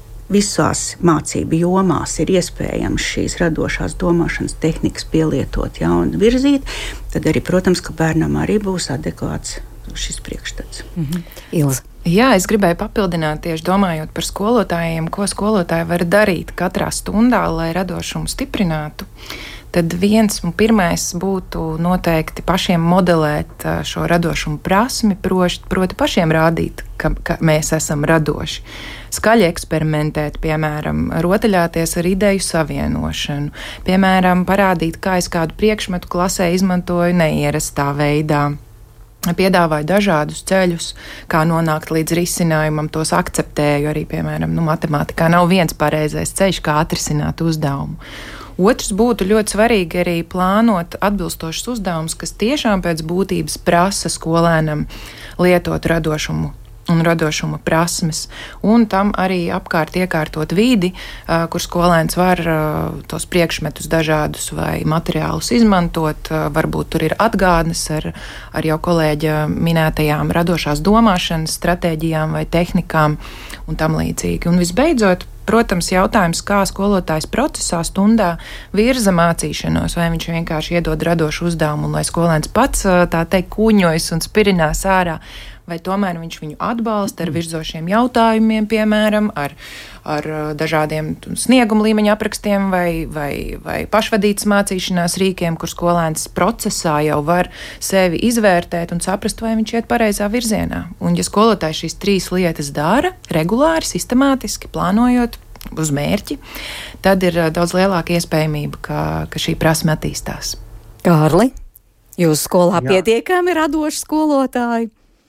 visās mācību jomās ir iespējams šīs radošās domāšanas tehnikas pielietot, ja, un virzīt, tad arī, protams, ka bērnam arī būs adekvāts šis priekšstats. Mm-hmm. Ilza. Jā, es gribēju papildināt tieši domājot par skolotājiem, ko skolotāji var darīt katrā stundā, lai radošumu stiprinātu. Tad viens un pirmais būtu noteikti pašiem modelēt šo radošumu prasmi, proti, proti pašiem rādīt, ka, ka mēs esam radoši. Skaļi eksperimentēt, piemēram, rotaļāties ar ideju savienošanu, piemēram, parādīt, kā es kādu priekšmetu klasē izmantoju neierastā veidā. Piedāvāju dažādus ceļus, kā nonākt līdz risinājumam, tos akceptēju arī, piemēram, nu, matemātikā nav viens pareizais ceļš, kā atrisināt uzdevumu. Otrs būtu ļoti svarīgi arī plānot atbilstošus uzdevumus, kas tiešām pēc būtības prasa skolēnam lietot radošumu un radošuma prasmes, un tam arī apkārt iekārtot vidi, kur skolēns var tos priekšmetus dažādus vai materiālus izmantot, varbūt tur ir atgādnes ar, ar jau kolēģa minētajām radošās domāšanas stratēģijām vai tehnikām un tam līdzīgi. Un visbeidzot, protams, jautājums, kā skolotājs procesā stundā virza mācīšanos, vai viņš vienkārši iedod radošu uzdevumu, un lai skolēns pats tā teikt kūņojas un spirinās ārā, vai tomēr viņš viņu atbalsta ar virzošiem jautājumiem, piemēram, ar, ar dažādiem snieguma līmeņa aprakstiem vai, vai, vai pašvadītas mācīšanās rīkiem, kur skolēns procesā jau var sevi izvērtēt un saprast, vai viņš iet pareizā virzienā. Un ja skolotājs šīs trīs lietas dara regulāri, sistemātiski, plānojot uz mērķi, tad ir daudz lielāka iespējamība, ka, ka šī prasme attīstās. Kārli, jūs skolā Jā. pietiekami radoši skolotāji?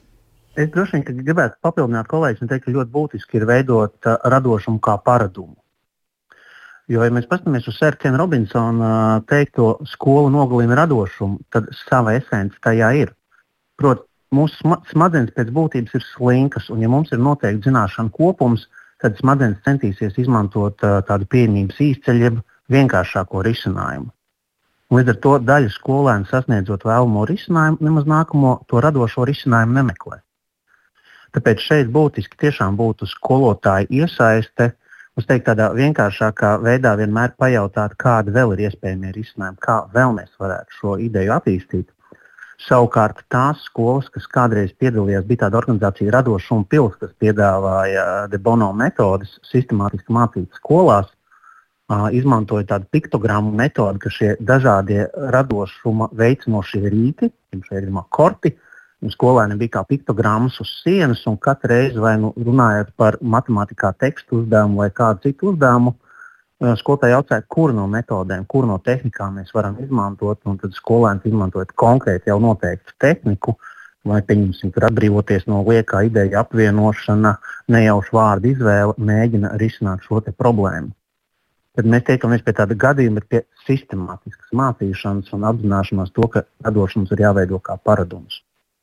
Es droši vien gribētu papildināt kolēģis un teikt, ka ļoti būtiski ir veidot uh, radošumu kā paradumu. Jo, ja mēs paskatāmies uz Sēra Kena Robinsona uh, teikto skolu nogalina radošumu, tad sava esence tajā ir. Proti, mūsu sma smadzenes pēc būtības ir slinkas, un ja mums ir noteikti zināšanu kopums, tad smadzenes centīsies izmantot uh, tādu pieejamības īsceļu, jeb vienkāršāko risinājumu. Un līdz ar to daļa skolēnu sasniedzot vēlamo risinājumu, nemaz nākamo to radošo risinājumu nemeklē. Tāpēc šeit būtiski tiešām būtu skolotāja iesaiste, uz teikt tādā vienkāršākā veidā vienmēr pajautāt, kāda vēl ir iespējamie risinājumi, kā vēl mēs varētu šo ideju attīstīt. Savukārt tās skolas, kas kādreiz piedalījās, bija tāda organizācija Radošuma pils, kas piedāvāja De Bono metodes sistemātiski mācīt skolās, izmantoja tādu piktogrammu metodi, ka šie dažādie radošuma veicinošie rīki, šeit ir korti, skolēniem bija kā piktogrammas uz sienas, un katru reizi, vai nu runājot par matemātikā tekstu uzdevumu vai kādu citu uzdevumu, skolotāji jautāja, kur no metodēm, kur no tehnikām mēs varam izmantot, un tad skolēns izmantojot konkrēti jau noteiktu tehniku, vai, pieņemsim, tur atbrīvoties no liekā ideja apvienošana, nejauša vārdu izvēle, mēģina risināt šo te problēmu. Tad mēs tiekamies pie tāda gadījuma, bet pie sistemātiskas mācīšanas un apzināšanās to, ka radošums ir jāveido kā paradums.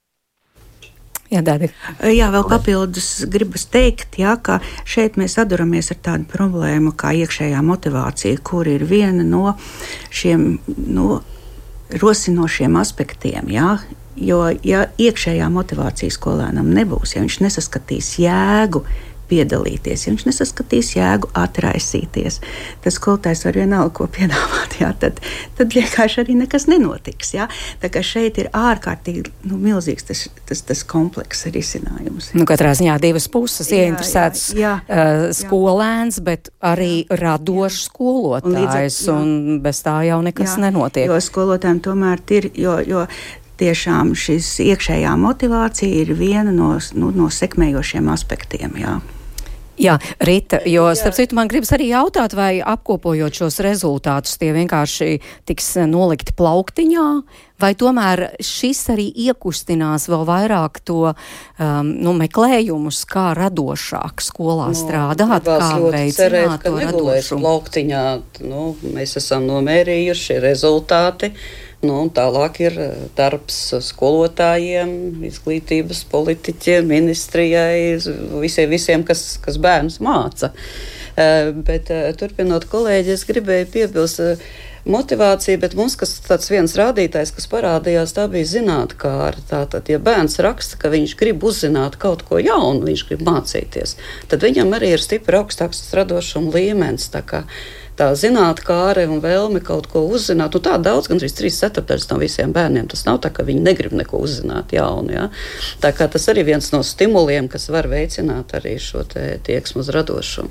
Jā, Dādi. Jā, vēl papildus gribas teikt, jā, ka šeit mēs saduramies ar tādu problēmu kā iekšējā motivācija, kur ir viena no šiem no, rosinošiem aspektiem. Jā. Jo, ja iekšējā motivācija skolēnam nebūs, ja viņš nesaskatīs jēgu piedalīties, ja viņš nesaskatīs jēgu atraisīties. Tas skolotājs var vienalga, ko piedāvāt, jā, tad, tad vienkārši arī nekas nenotiks. Jā. Tā kā šeit ir ārkārtīgi nu, milzīgs tas, tas, tas komplekss risinājums. Nu, katrā ziņā divas puses ieinteresēts uh, skolēns, bet arī radošs skolotājs, un, un bez tā jau nekas jā, nenotiek. Jo skolotājiem tomēr ir, jo, jo tiešām šis iekšējā motivācija ir viena no, nu, no sekmējošiem aspektiem, jā. Jā, Rita, jo starp citu man gribas arī jautāt, vai apkopojot šos rezultātus, tie vienkārši tiks nolikti plauktiņā, vai tomēr šis arī iekustinās vēl vairāk to um, nu, meklējumus, kā radošāk skolā no, strādāt, kā veicināt cerēt, to radošumu. Plauktiņā, nu, mēs esam nomērījuši rezultāti. Nu, tālāk ir darbs skolotājiem, izglītības politiķiem, ministrijai, visiem, visiem kas, kas bērnus māca. Uh, bet uh, turpinot kolēģi, es gribēju piebilst uh, motivāciju, bet mums kas tāds viens rādītājs, kas parādījās, tā bija zinātkāra. Tātad, ja bērns raksta, ka viņš grib uzzināt kaut ko jaunu, viņš grib mācīties, tad viņam arī ir stipri augstāks radošuma līmenis. Tā kā tā zinātkāre un vēlme kaut ko uzzināt, nu tā daudz, gandrīz trīs ceturtdaļas no visiem bērniem, tas nav tā, ka viņi negrib neko uzzināt jaunu, ja? Tā kā tas arī viens no stimuliem, kas var veicināt arī šo te tieksmu uz radošumu.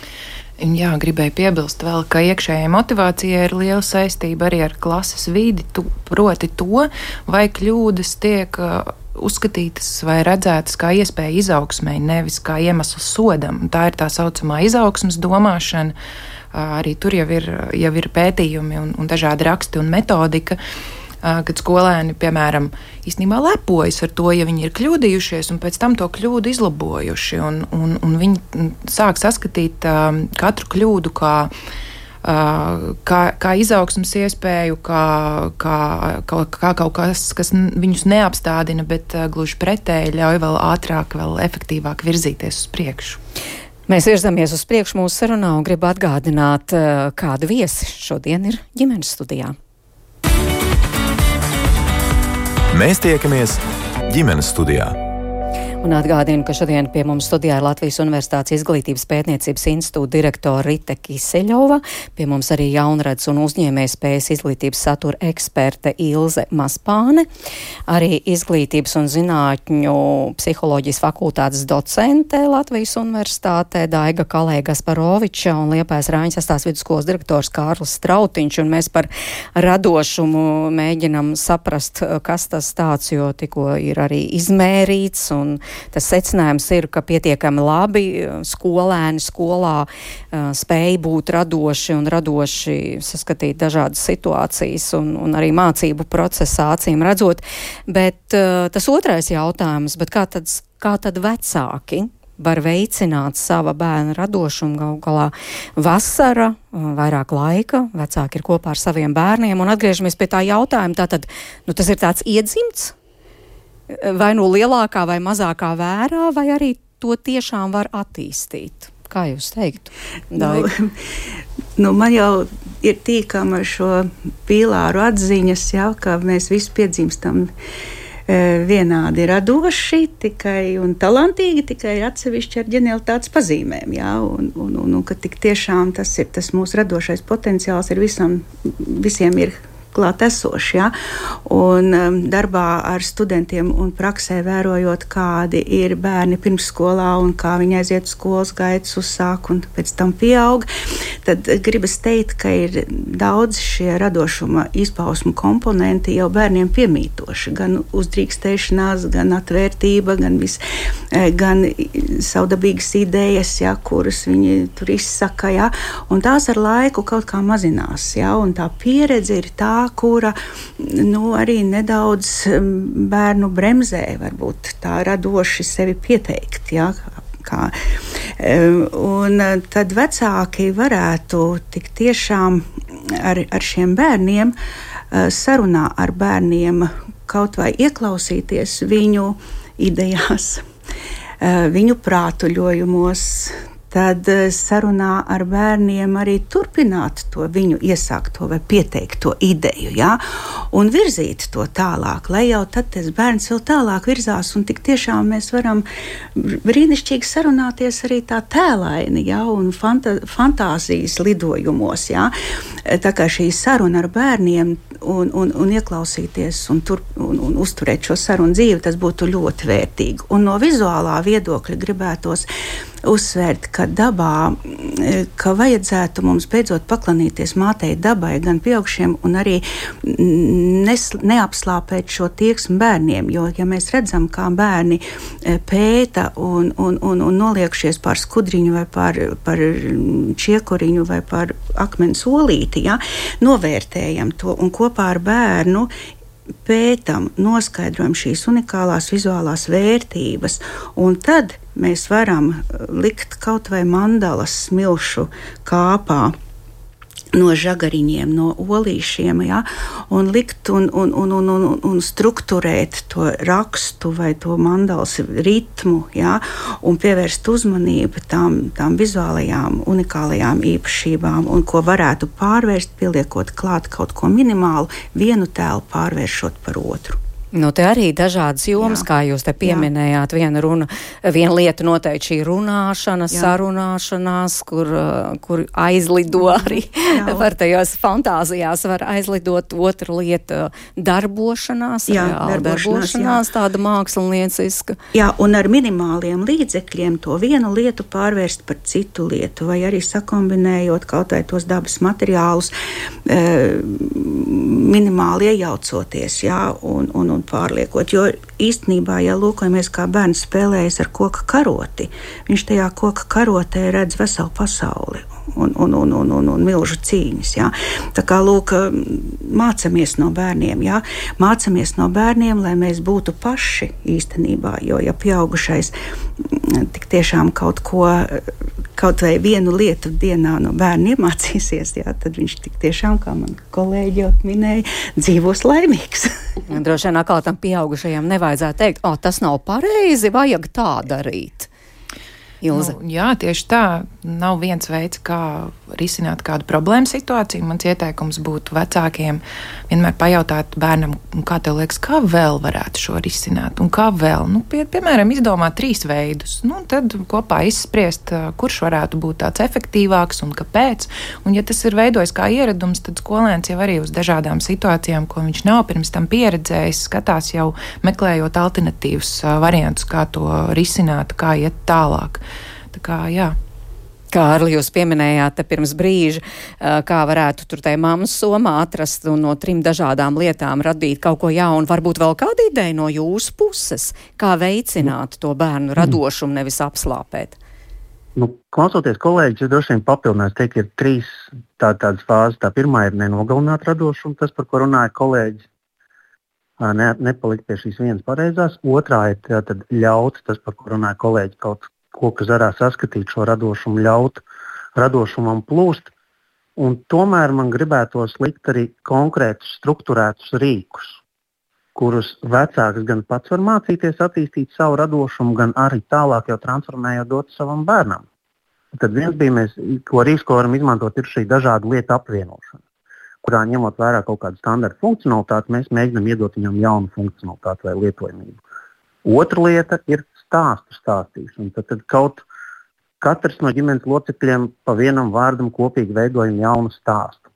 Jā, gribēju piebilst vēl, ka iekšējai motivācijai ir liela saistība arī ar klases vidi, tu, proti to, vai kļūdas tiek uh, uzskatītas vai redzētas kā iespēja izaugsmei, nevis kā iemesls sodam. Tā ir tā saucamā izaugsmes domāšana. Arī tur jau ir, jau ir pētījumi un, un dažādi raksti un metodika, kad skolēni, piemēram, īstenībā lepojas ar to, ja viņi ir kļūdījušies un pēc tam to kļūdu izlabojuši. Un, un, un viņi sāk saskatīt uh, katru kļūdu kā, uh, kā, kā izaugsmas iespēju, kā, kā, kā, kā kaut kas, kas viņus neapstādina, bet uh, gluži pretēji ļauj vēl ātrāk, vēl efektīvāk virzīties uz priekšu. Mēs virzamies uz priekšu mūsu sarunā un gribu atgādināt, kādu viesi šodien ir ģimenes studijā. Mēs tiekamies ģimenes studijā. Un atgādinu, ka šodien pie mums studijā ir Latvijas Universitātes Izglītības pētniecības institūta direktore Rita Kiseļova, pie mums arī jaunradz un uzņēmējspējas izglītības satura eksperte Ilze Maspāne, arī izglītības un zinātņu psiholoģijas fakultātes docente Latvijas Universitātē Daiga Kalē-Gasparoviča un Liepājas Rāņu sestās vidusskolas direktors Kārlis Strautiņš, un mēs par radošumu mēģinam saprast, kas tas tāds, jo tikko ir arī izmērīts un tas secinājums ir, ka pietiekami labi skolēni skolā uh, spēj būt radoši un radoši saskatīt dažādas situācijas un, un arī mācību procesā acīm redzot. Bet uh, tas otrais jautājums, bet kā tad, kā tad vecāki var veicināt sava bērna radošumu, galu galā vasara, vairāk laika, vecāki ir kopā ar saviem bērniem, un atgriežamies pie tā jautājuma, tātad, nu tas ir tāds iedzimts, vai no lielākā vai mazākā vērā, vai arī to tiešām var attīstīt? Kā jūs teiktu? Nu, nu, man jau ir tīkama šo pīlāru atziņas, jau, ka mēs visi piedzimstam e, vienādi radoši tikai un talantīgi, tikai atsevišķi ar ģenialitātes pazīmēm. Jā, un, un, un, un ka tik tiešām tas ir tas mūsu radošais potenciāls ir visam, visiem ir klāt esoši, ja? Un um, darbā ar studentiem un praksē vērojot, kādi ir bērni pirmsskolā un kā viņi aiziet skolas gaitas uzsāk un pēc tam pieaug, tad gribas teikt, ka ir daudz šie radošuma izpausmu komponenti jau bērniem piemītoši, gan uzdrīkstēšanās, gan atvērtība, gan, vis, gan savdabīgas idejas, ja, kuras viņi tur izsaka, ja? Un tās ar laiku kaut kā mazinās, ja? Un tā pieredze ir tā, kura nu, arī nedaudz bērnu bremzē, varbūt tā radoši sevi pieteikt. Ja? Kā, un tad vecāki varētu tik tiešām ar, ar šiem bērniem sarunā ar bērniem kaut vai ieklausīties viņu idejās, viņu prātuļojumos, tad sarunā ar bērniem arī turpināt to viņu iesākto vai pieteikto ideju, ja? Un virzīt to tālāk, lai jau tad tas bērns jau tālāk virzās, un tik tiešām mēs varam brīnišķīgi sarunāties arī tā tēlaini, ja? Un fanta, fantāzijas lidojumos, ja? Tā kā šī saruna ar bērniem un, un, un ieklausīties un, tur, un, un uzturēt šo sarunu dzīvi, tas būtu ļoti vērtīgi. Un no vizuālā viedokļa gribētos uzsvērt, ka dabā, ka vajadzētu mums beidzot paklanīties mātei dabai, gan pieaugšiem, un arī nes, neapslāpēt šo tieksmi bērniem, jo, ja mēs redzam, kā bērni pēta un, un, un, un noliekšies pār skudriņu vai pār, par čiekuriņu vai pār akmens olīti, ja, novērtējam to un kopā ar bērnu pētam, noskaidrojam šīs unikālās vizuālās vērtības, un tad mēs varam likt kaut vai mandalas smilšu kāpā no žagariņiem, no olīšiem, ja, un likt un, un, un, un, un, un strukturēt to rakstu vai to mandalas ritmu, ja, un pievērst uzmanību tām, tām vizuālajām, unikālajām īpašībām, un ko varētu pārvērst, pieliekot klāt kaut ko minimālu, vienu tēlu pārvēršot par otru. Nu, te arī dažādas jomas, jā, kā jūs te pieminējāt, jā. viena runa, viena lieta noteikti šī runāšana, jā. sarunāšanās, kur, kur aizlido arī, jā. var tajos fantāzijās var aizlidot, otra lieta darbošanās, jā, reāli darbošanās, darbošanās tāda mākslinieciska. Jā, un ar minimāliem līdzekļiem to vienu lietu pārvērst par citu lietu, vai arī sakombinējot kaut vai tos dabas materiālus, e, minimāli iejaucoties, jā, un, un, un pārliekot, jo īstenībā, ja lūkojamies, kā bērns spēlējas ar koka karoti, viņš tajā koka karotē redz veselu pasauli un, un, un, un, un, un milžu cīņas, jā. Tā kā, lūk, mācamies no bērniem, jā, mācamies no bērniem, lai mēs būtu paši īstenībā, jo, ja pieaugušais tik tiešām kaut ko, kaut vai vienu lietu dienā no bērna iemācīsies, jā, tad viņš tik tiešām, kā man kolēģi jau minēja, dzīvos laimīgs. Droši vien atkal tam pieaugušajam nevajadzētu teikt, o, tas nav pareizi, vajag tā darīt. Ilze. Nu, jā, tieši tā. Nav viens veids, kā risināt kādu problēmu situāciju. Mans ieteikums būtu vecākiem vienmēr pajautāt bērnam, kā tev liekas, kā vēl varētu šo risināt, un kā vēl. Nu, pie, piemēram, izdomāt trīs veidus, nu, tad kopā izspriest, kurš varētu būt tāds efektīvāks un kāpēc. Un ja tas ir veidojis kā ieradums, tad skolēns jau arī uz dažādām situācijām, ko viņš nav pirms tam pieredzējis, skatās jau meklējot alternatīvus variantus, kā to risināt, kā iet tālāk. Tā kā, jā. Kārli, jūs pieminējāt te pirms brīža, kā varētu tur tai mammas somā atrast un no trim dažādām lietām radīt kaut ko jaunu. Varbūt vēl kāda ideja no jūsu puses, kā veicināt to bērnu radošumu, nevis apslāpēt? Nu, klausoties kolēģis, es droši vien papildināšu, teikt, ir trīs tā, tādas fāzes. Tā pirmā ir nenogalināt radošumu, tas, par ko runāja kolēģis. Ne, nepalikt pie šīs vienas pareizās. Otrā ir tā, tad ļaut, tas, par ko runāja kolēģis, kaut ko, kas varētu saskatīt šo radošumu, ļaut radošumam plūst. Un tomēr man gribētos likt arī konkrētus strukturētus rīkus, kurus vecāks gan pats var mācīties attīstīt savu radošumu, gan arī tālāk jau transformējot dot savam bērnam. Tad viens bija, mēs, ko rīks, ko varam izmantot, ir šī dažādu lietu apvienošana, kurā ņemot vērā kaut kādu standarta funkcionalitāti, mēs mēģinām iedot viņam jaunu funkcionalitāti vai lietojamību. Otra lieta ir stāstu stāstīšana. Tad, tad kaut katrs no ģimenes locekļiem pa vienam vārdam kopīgi veidojam jaunu stāstu.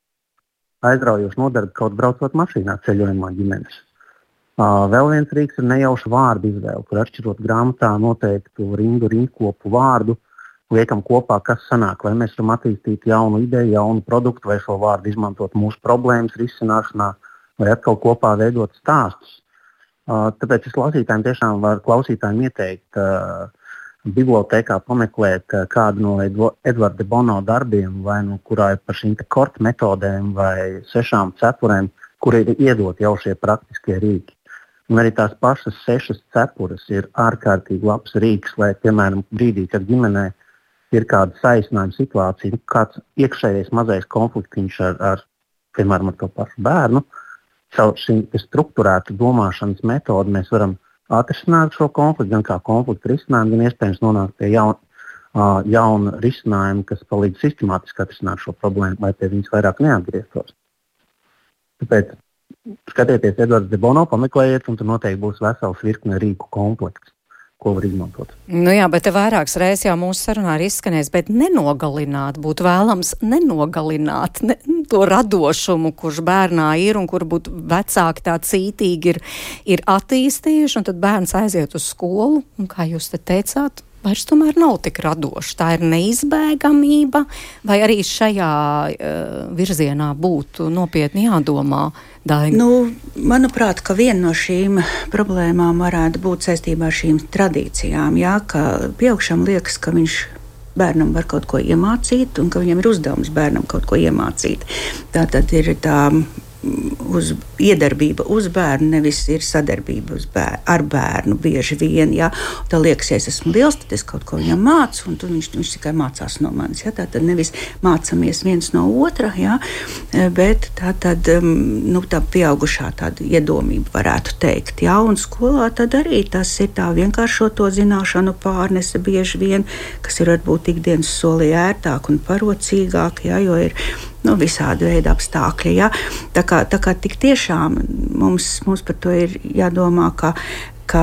Aizraujoši nodarbi kaut braucot mašīnā ceļojumā ģimenes. Uh, vēl viens rīks ir nejauša vārdu izvēle, kur atšķirot grāmatā noteiktu rindu, rindkopu vārdu, liekam kopā, kas sanāk, vai mēs varam attīstīt jaunu ideju, jaunu produktu, vai šo vārdu izmantot mūsu problēmas risināšanā, vai atkal kopā veidot stāstus. Uh, tāpēc es lasītājiem tiešām varu klausītājiem ieteikt uh, bibliotēkā pameklēt uh, kādu no Edvarda de Bono darbiem, vai no kurā ir par šīm te korta metodēm vai sešām cepurēm, kur ir iedot jau šie praktiskie rīki. Un arī tās pašas sešas cepures ir ārkārtīgi labs rīks, lai, piemēram, brīdī, kad ģimenē ir kāda saīsinājuma situācija, kāds iekšējais mazais konfliktiņš ar, ar, piemēram, ar to pašu bērnu, caur šī strukturētu domāšanas metodu mēs varam atrisināt šo konfliktu, gan kā konfliktu risinājumu, gan iespējams nonākt pie jaun, uh, jaunu risinājumu, kas palīdz sistemātiski atrisināt šo problēmu, lai pie viņas vairāk neatgrieztos. Tāpēc skatieties, Edvards Debono, pameklējiet, un tur noteikti būs vesels virkne rīku komplekts, ko var izmantot. Nu jā, bet te vairākas reizes jau mūsu sarunā ir izskanējis, bet nenogalināt, būtu vēlams nenogalināt ne, to radošumu, kurš bērnā ir un kur būtu vecāki tā cītīgi ir, ir attīstījuši, un tad bērns aiziet uz skolu, un kā jūs te teicāt, vairs tomēr nav tik radoši. Tā ir neizbēgamība, vai arī šajā uh, virzienā būtu nopietni jādomā? Daiga? Nu, manuprāt, ka viena no šīm problēmām varētu būt saistībā ar šīm tradīcijām, jā, ka pieaugšam liekas, ka viņš bērnam var kaut ko iemācīt un ka viņam ir uzdevums bērnam kaut ko iemācīt. Tā tad ir tā uz iedarbība uz bērnu, nevis ir sadarbība uz bērnu, ar bērnu bieži vien. Ja? Tā liekas, ja es esmu liels, tad es kaut ko viņam mācu, un viņš, viņš tikai mācās no manis. Ja? Tā tad nevis mācamies viens no otra, ja? Bet tā tad nu, tā pieaugušā tāda iedomība varētu teikt. Ja? Un skolā tad arī tas ir tā vienkāršoto zināšanu pārnese bieži vien, kas ir varbūt ikdienas solī ērtāk un parocīgāk, ja? Jo ir nu, visādi veidi apstākļi. Ja? Tā kā, tā kā tik tiešām mums, mums par to ir jādomā, ka, ka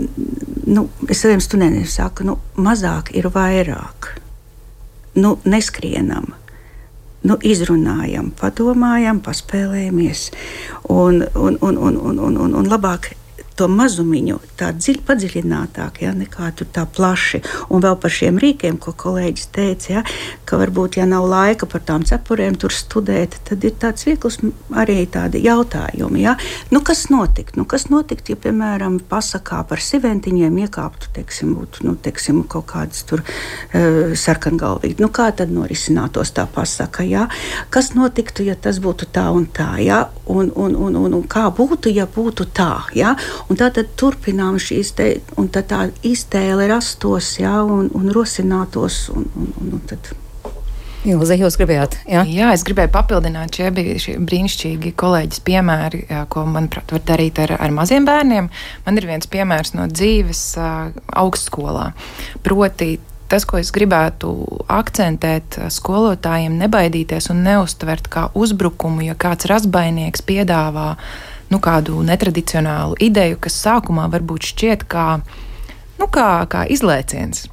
nu, es saviem studentiem saku, nu, mazāk ir vairāk. Nu, neskrienam. Nu, izrunājam, padomājam, paspēlējamies. Un, un, un, un, un, un, un, un labāk to mazumiņu tā dziļ, padziļinātāk, ja, nekā tur tā plaši. Un vēl par šiem rīkiem, ko kolēģis teica, ja, ka varbūt, ja nav laika par tām cepurēm tur studēt, tad ir tāds viegls arī tādi jautājumi. Ja. Nu, kas notikt? Nu, kas notikt, ja, piemēram, pasakā par siventiņiem iekāptu, teiksim, būtu, nu, teiksim, kaut kādas tur uh, sarkangalvīgi. Nu, kā tad norisinātos tā pasaka, ja? Kas notiktu, ja tas būtu tā un tā, ja? Un, un, un, un, un kā būtu, ja būtu tā, ja? Un tā tad turpinām šīs te, un tā, tā iztēle rastos, jā, un, un rosinātos, un, un, un, un tad... Ilze, jūs gribējāt, jā? Jā, es gribēju papildināt, šie bija šie brīnišķīgi kolēģis piemēri, jā, ko, manuprāt, var darīt ar, ar maziem bērniem. Man ir viens piemērs no dzīves uh, augstskolā. Proti, tas, ko es gribētu akcentēt skolotājiem, nebaidīties un neuztvert kā uzbrukumu, ja kāds razbainieks piedāvā nu, kādu netradicionālu ideju, kas sākumā varbūt šķiet kā, nu, kā, kā izlēciens.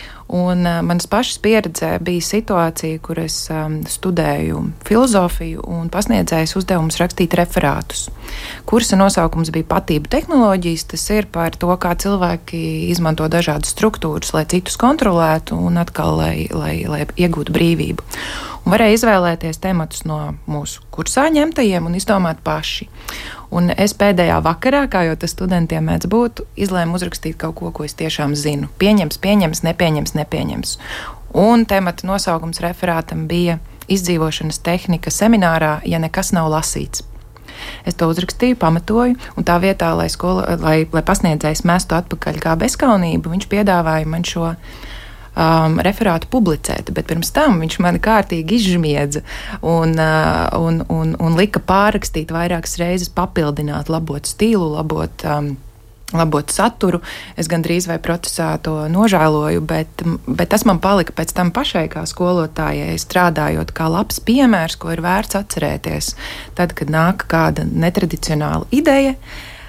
Un uh, manas pašas pieredzē bija situācija, kur es um, studēju filozofiju un pasniedzējs uzdevums rakstīt referātus. Kursa nosaukums bija patību tehnoloģijas, tas ir par to, kā cilvēki izmanto dažādas struktūras, lai citus kontrolētu un atkal, lai, lai, lai iegūtu brīvību. Un varēja izvēlēties tematus no mūsu kursā ņemtajiem un izdomāt paši. Un es pēdējā vakarā, kā jau tas studentiem mēdz būt, izlēmu uzrakstīt kaut ko, ko es tiešām zinu. Pieņems, pieņems, nepieņems, nepieņems. Un temata nosaukums referātam bija izdzīvošanas tehnika seminārā, ja nekas nav lasīts. Es to uzrakstīju, pamatoju, un tā vietā, lai, skola, lai, lai pasniedzējs mestu atpakaļ kā bezkaunību, viņš piedāvāja man šo Um, referātu publicēt, bet pirms tam viņš mani kārtīgi izžmiedza un, uh, un, un, un lika pārrakstīt vairākas reizes, papildināt, labot stilu, labot, um, labot saturu. Es gandrīz vai procesā to nožēloju, bet, bet tas man palika pēc tam pašai kā skolotājai, strādājot kā labs piemērs, ko ir vērts atcerēties. Tad, kad nāk kāda netradicionāla ideja,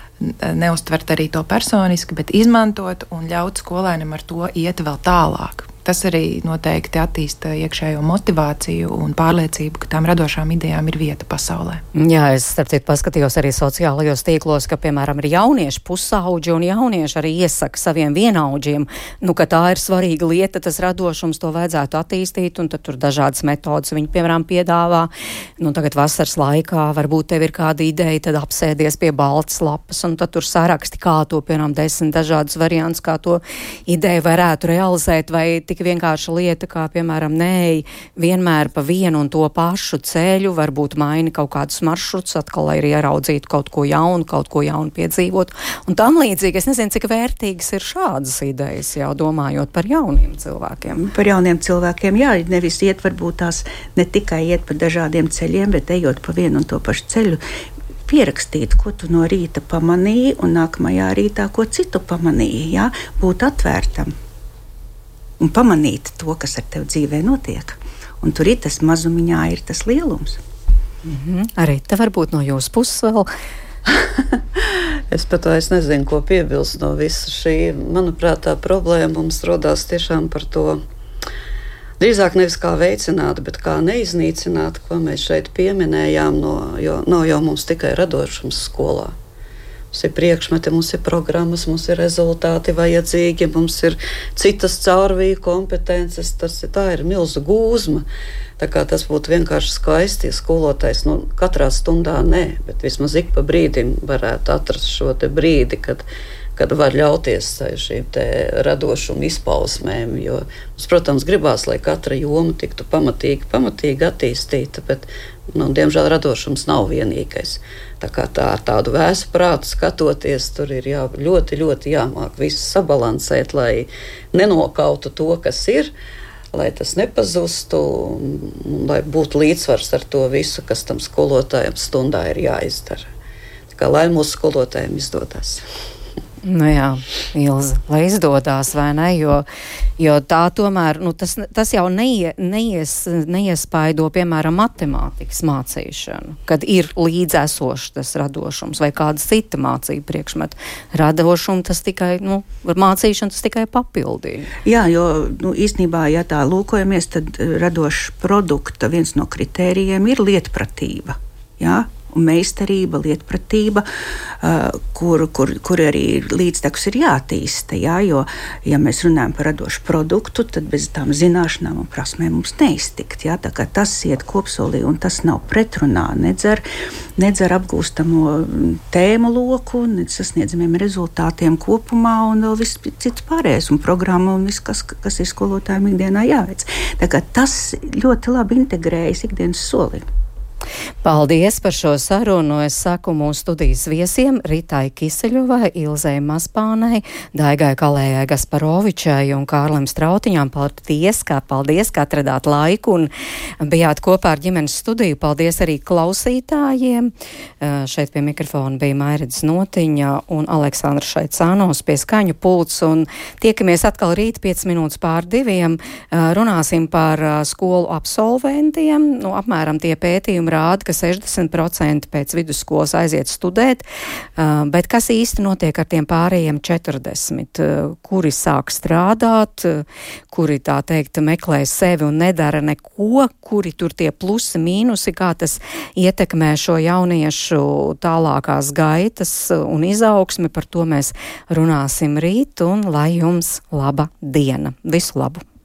neuztvert arī to personiski, bet izmantot un ļaut skolēnam ar to iet vēl tālāk. Tas arī noteikti attīsta iekšējo motivāciju un pārliecību, ka tām radošām idejām ir vieta pasaulē. Jā, es starp citu paskatījos arī sociālajos tīklos, ka, piemēram, ir jaunieši pusauģi un jaunieši arī iesaka saviem vienaudžiem, nu, ka tā ir svarīga lieta, tas radošums, to vajadzētu attīstīt, un tad tur dažādas metodas viņi, piemēram, piedāvā. Nu, tagad vasaras laikā varbūt tev ir kāda ideja, tad apsēdies pie baltas lapas, un tad tur saraksti, kā to, piemēram, desmit dažādas variants, kā to ideju varētu realizēt, vai tik vienkārša lieta, kā, piemēram, nē, vienmēr pa vienu un to pašu ceļu, varbūt maini kaut kādus maršrutus, atkal, lai ir ieraudzītu kaut ko jaunu, kaut ko jaunu piedzīvot. Un tam līdzīgi, es nezinu, cik vērtīgas ir šādas idejas, jau domājot par jauniem cilvēkiem. Par jauniem cilvēkiem, jā, nevis iet varbūt tās ne tikai iet pa dažādiem ceļiem, bet ejot pa vienu un to pašu ceļu, pierakstīt, ko tu no rīta pamanīji, un nākamajā rītā, ko citu pamanīji, jā, būt atvērtam. un pamanīt to, kas ar tevi dzīvē notiek. Un tur ir tas mazumiņā, ir tas lielums. Mm-hmm. Arī te varbūt no jūsu puses vēl. Es pat vairs nezinu, ko piebilst no visa šī. Manuprāt, tā problēma mums rodās tiešām par to. Drīzāk nevis kā veicināt, bet kā neiznīcināt, ko mēs šeit pieminējām, no, jo nav jau mums tikai radošums skolā. Mums ir priekšmeti, mums ir programmas, mums ir rezultāti vajadzīgi, mums ir citas caurvīju kompetences, tas ir, tā ir milzu gūzma. Tā kā tas būtu vienkārši skaisti, ja skolotājs, nu, katrā stundā nē, bet vismaz ik pa brīdim varētu atrast šo te brīdi, kad kad var ļauties šīm te radošumu izpausmēm, jo mums, protams, gribās, lai katra joma tiktu pamatīgi, pamatīgi attīstīta, bet, nu, diemžēl radošums nav vienīgais. Tā kā tā ar tādu vēsu prātu skatoties, tur ir jā, ļoti, ļoti jāmāk visu sabalansēt, lai nenokautu to, kas ir, lai tas nepazustu, un lai būtu līdzsvars ar to visu, kas tam skolotājiem stundā ir jāizdara. Tā kā lai mūsu skolotājiem izdodas. Nu jā, Ilze, lai izdodās, vai ne, jo, jo tā tomēr, nu tas, tas jau neie, neies, neiespaido, piemēram, matemātikas mācīšanu, kad ir līdzēsošs tas radošums vai kāda cita mācība priekšmeta. Radošumu tas tikai, nu, mācīšana tas tikai papildīja. Jā, jo, nu, īstenībā, ja tā lūkojamies, tad radošs produkta viens no kritērijiem ir lietpratība, jā. Un meistarība, lietpratība, uh, kur, kur, kur arī līdztekus ir jātīsta. Jā, jo, ja mēs runājam par radošu produktu, tad bez tām zināšanām un prasmēm mums neiztikt. Jā, tā kā tas iet kopsolī un tas nav pretrunā nedz ar, nedz ar apgūstamo tēmu loku, nedz sasniedzamiem rezultātiem kopumā un vēl viss cits pārējais un programma un viss, kas, kas ir skolotājiem ikdienā jāveic. Tā kā tas ļoti labi integrējas ikdienas solī. Paldies par šo sarunu. Es saku mūsu studijas viesiem Ritai Kiseļovai, Ilzei Maspānei, Daigai Kalējai Gasparovičai un Kārlim Strautiņām. Paldies, kā paldies, ka atradāt laiku un bijāt kopā ar ģimenes studiju. Paldies arī klausītājiem. Šeit pie mikrofona bija Mairidz Notiņa un Aleksandrs Šaicānos pie skaņu pults. Un tiekamies atkal rīt piecas minūtes pār diviem. Runāsim par skolu absolventiem. Nu, apmēram tie pētījumi rāda, ka sešdesmit procenti pēc vidusskolas aiziet studēt, bet kas īsti notiek ar tiem pārējiem četrdesmit, kuri sāk strādāt, kuri tā teikt meklē sevi un nedara neko, kuri tur tie plusi, mīnusi, kā tas ietekmē šo jauniešu tālākās gaitas un izaugsmi, par to mēs runāsim rīt un lai jums laba diena. Visu labu!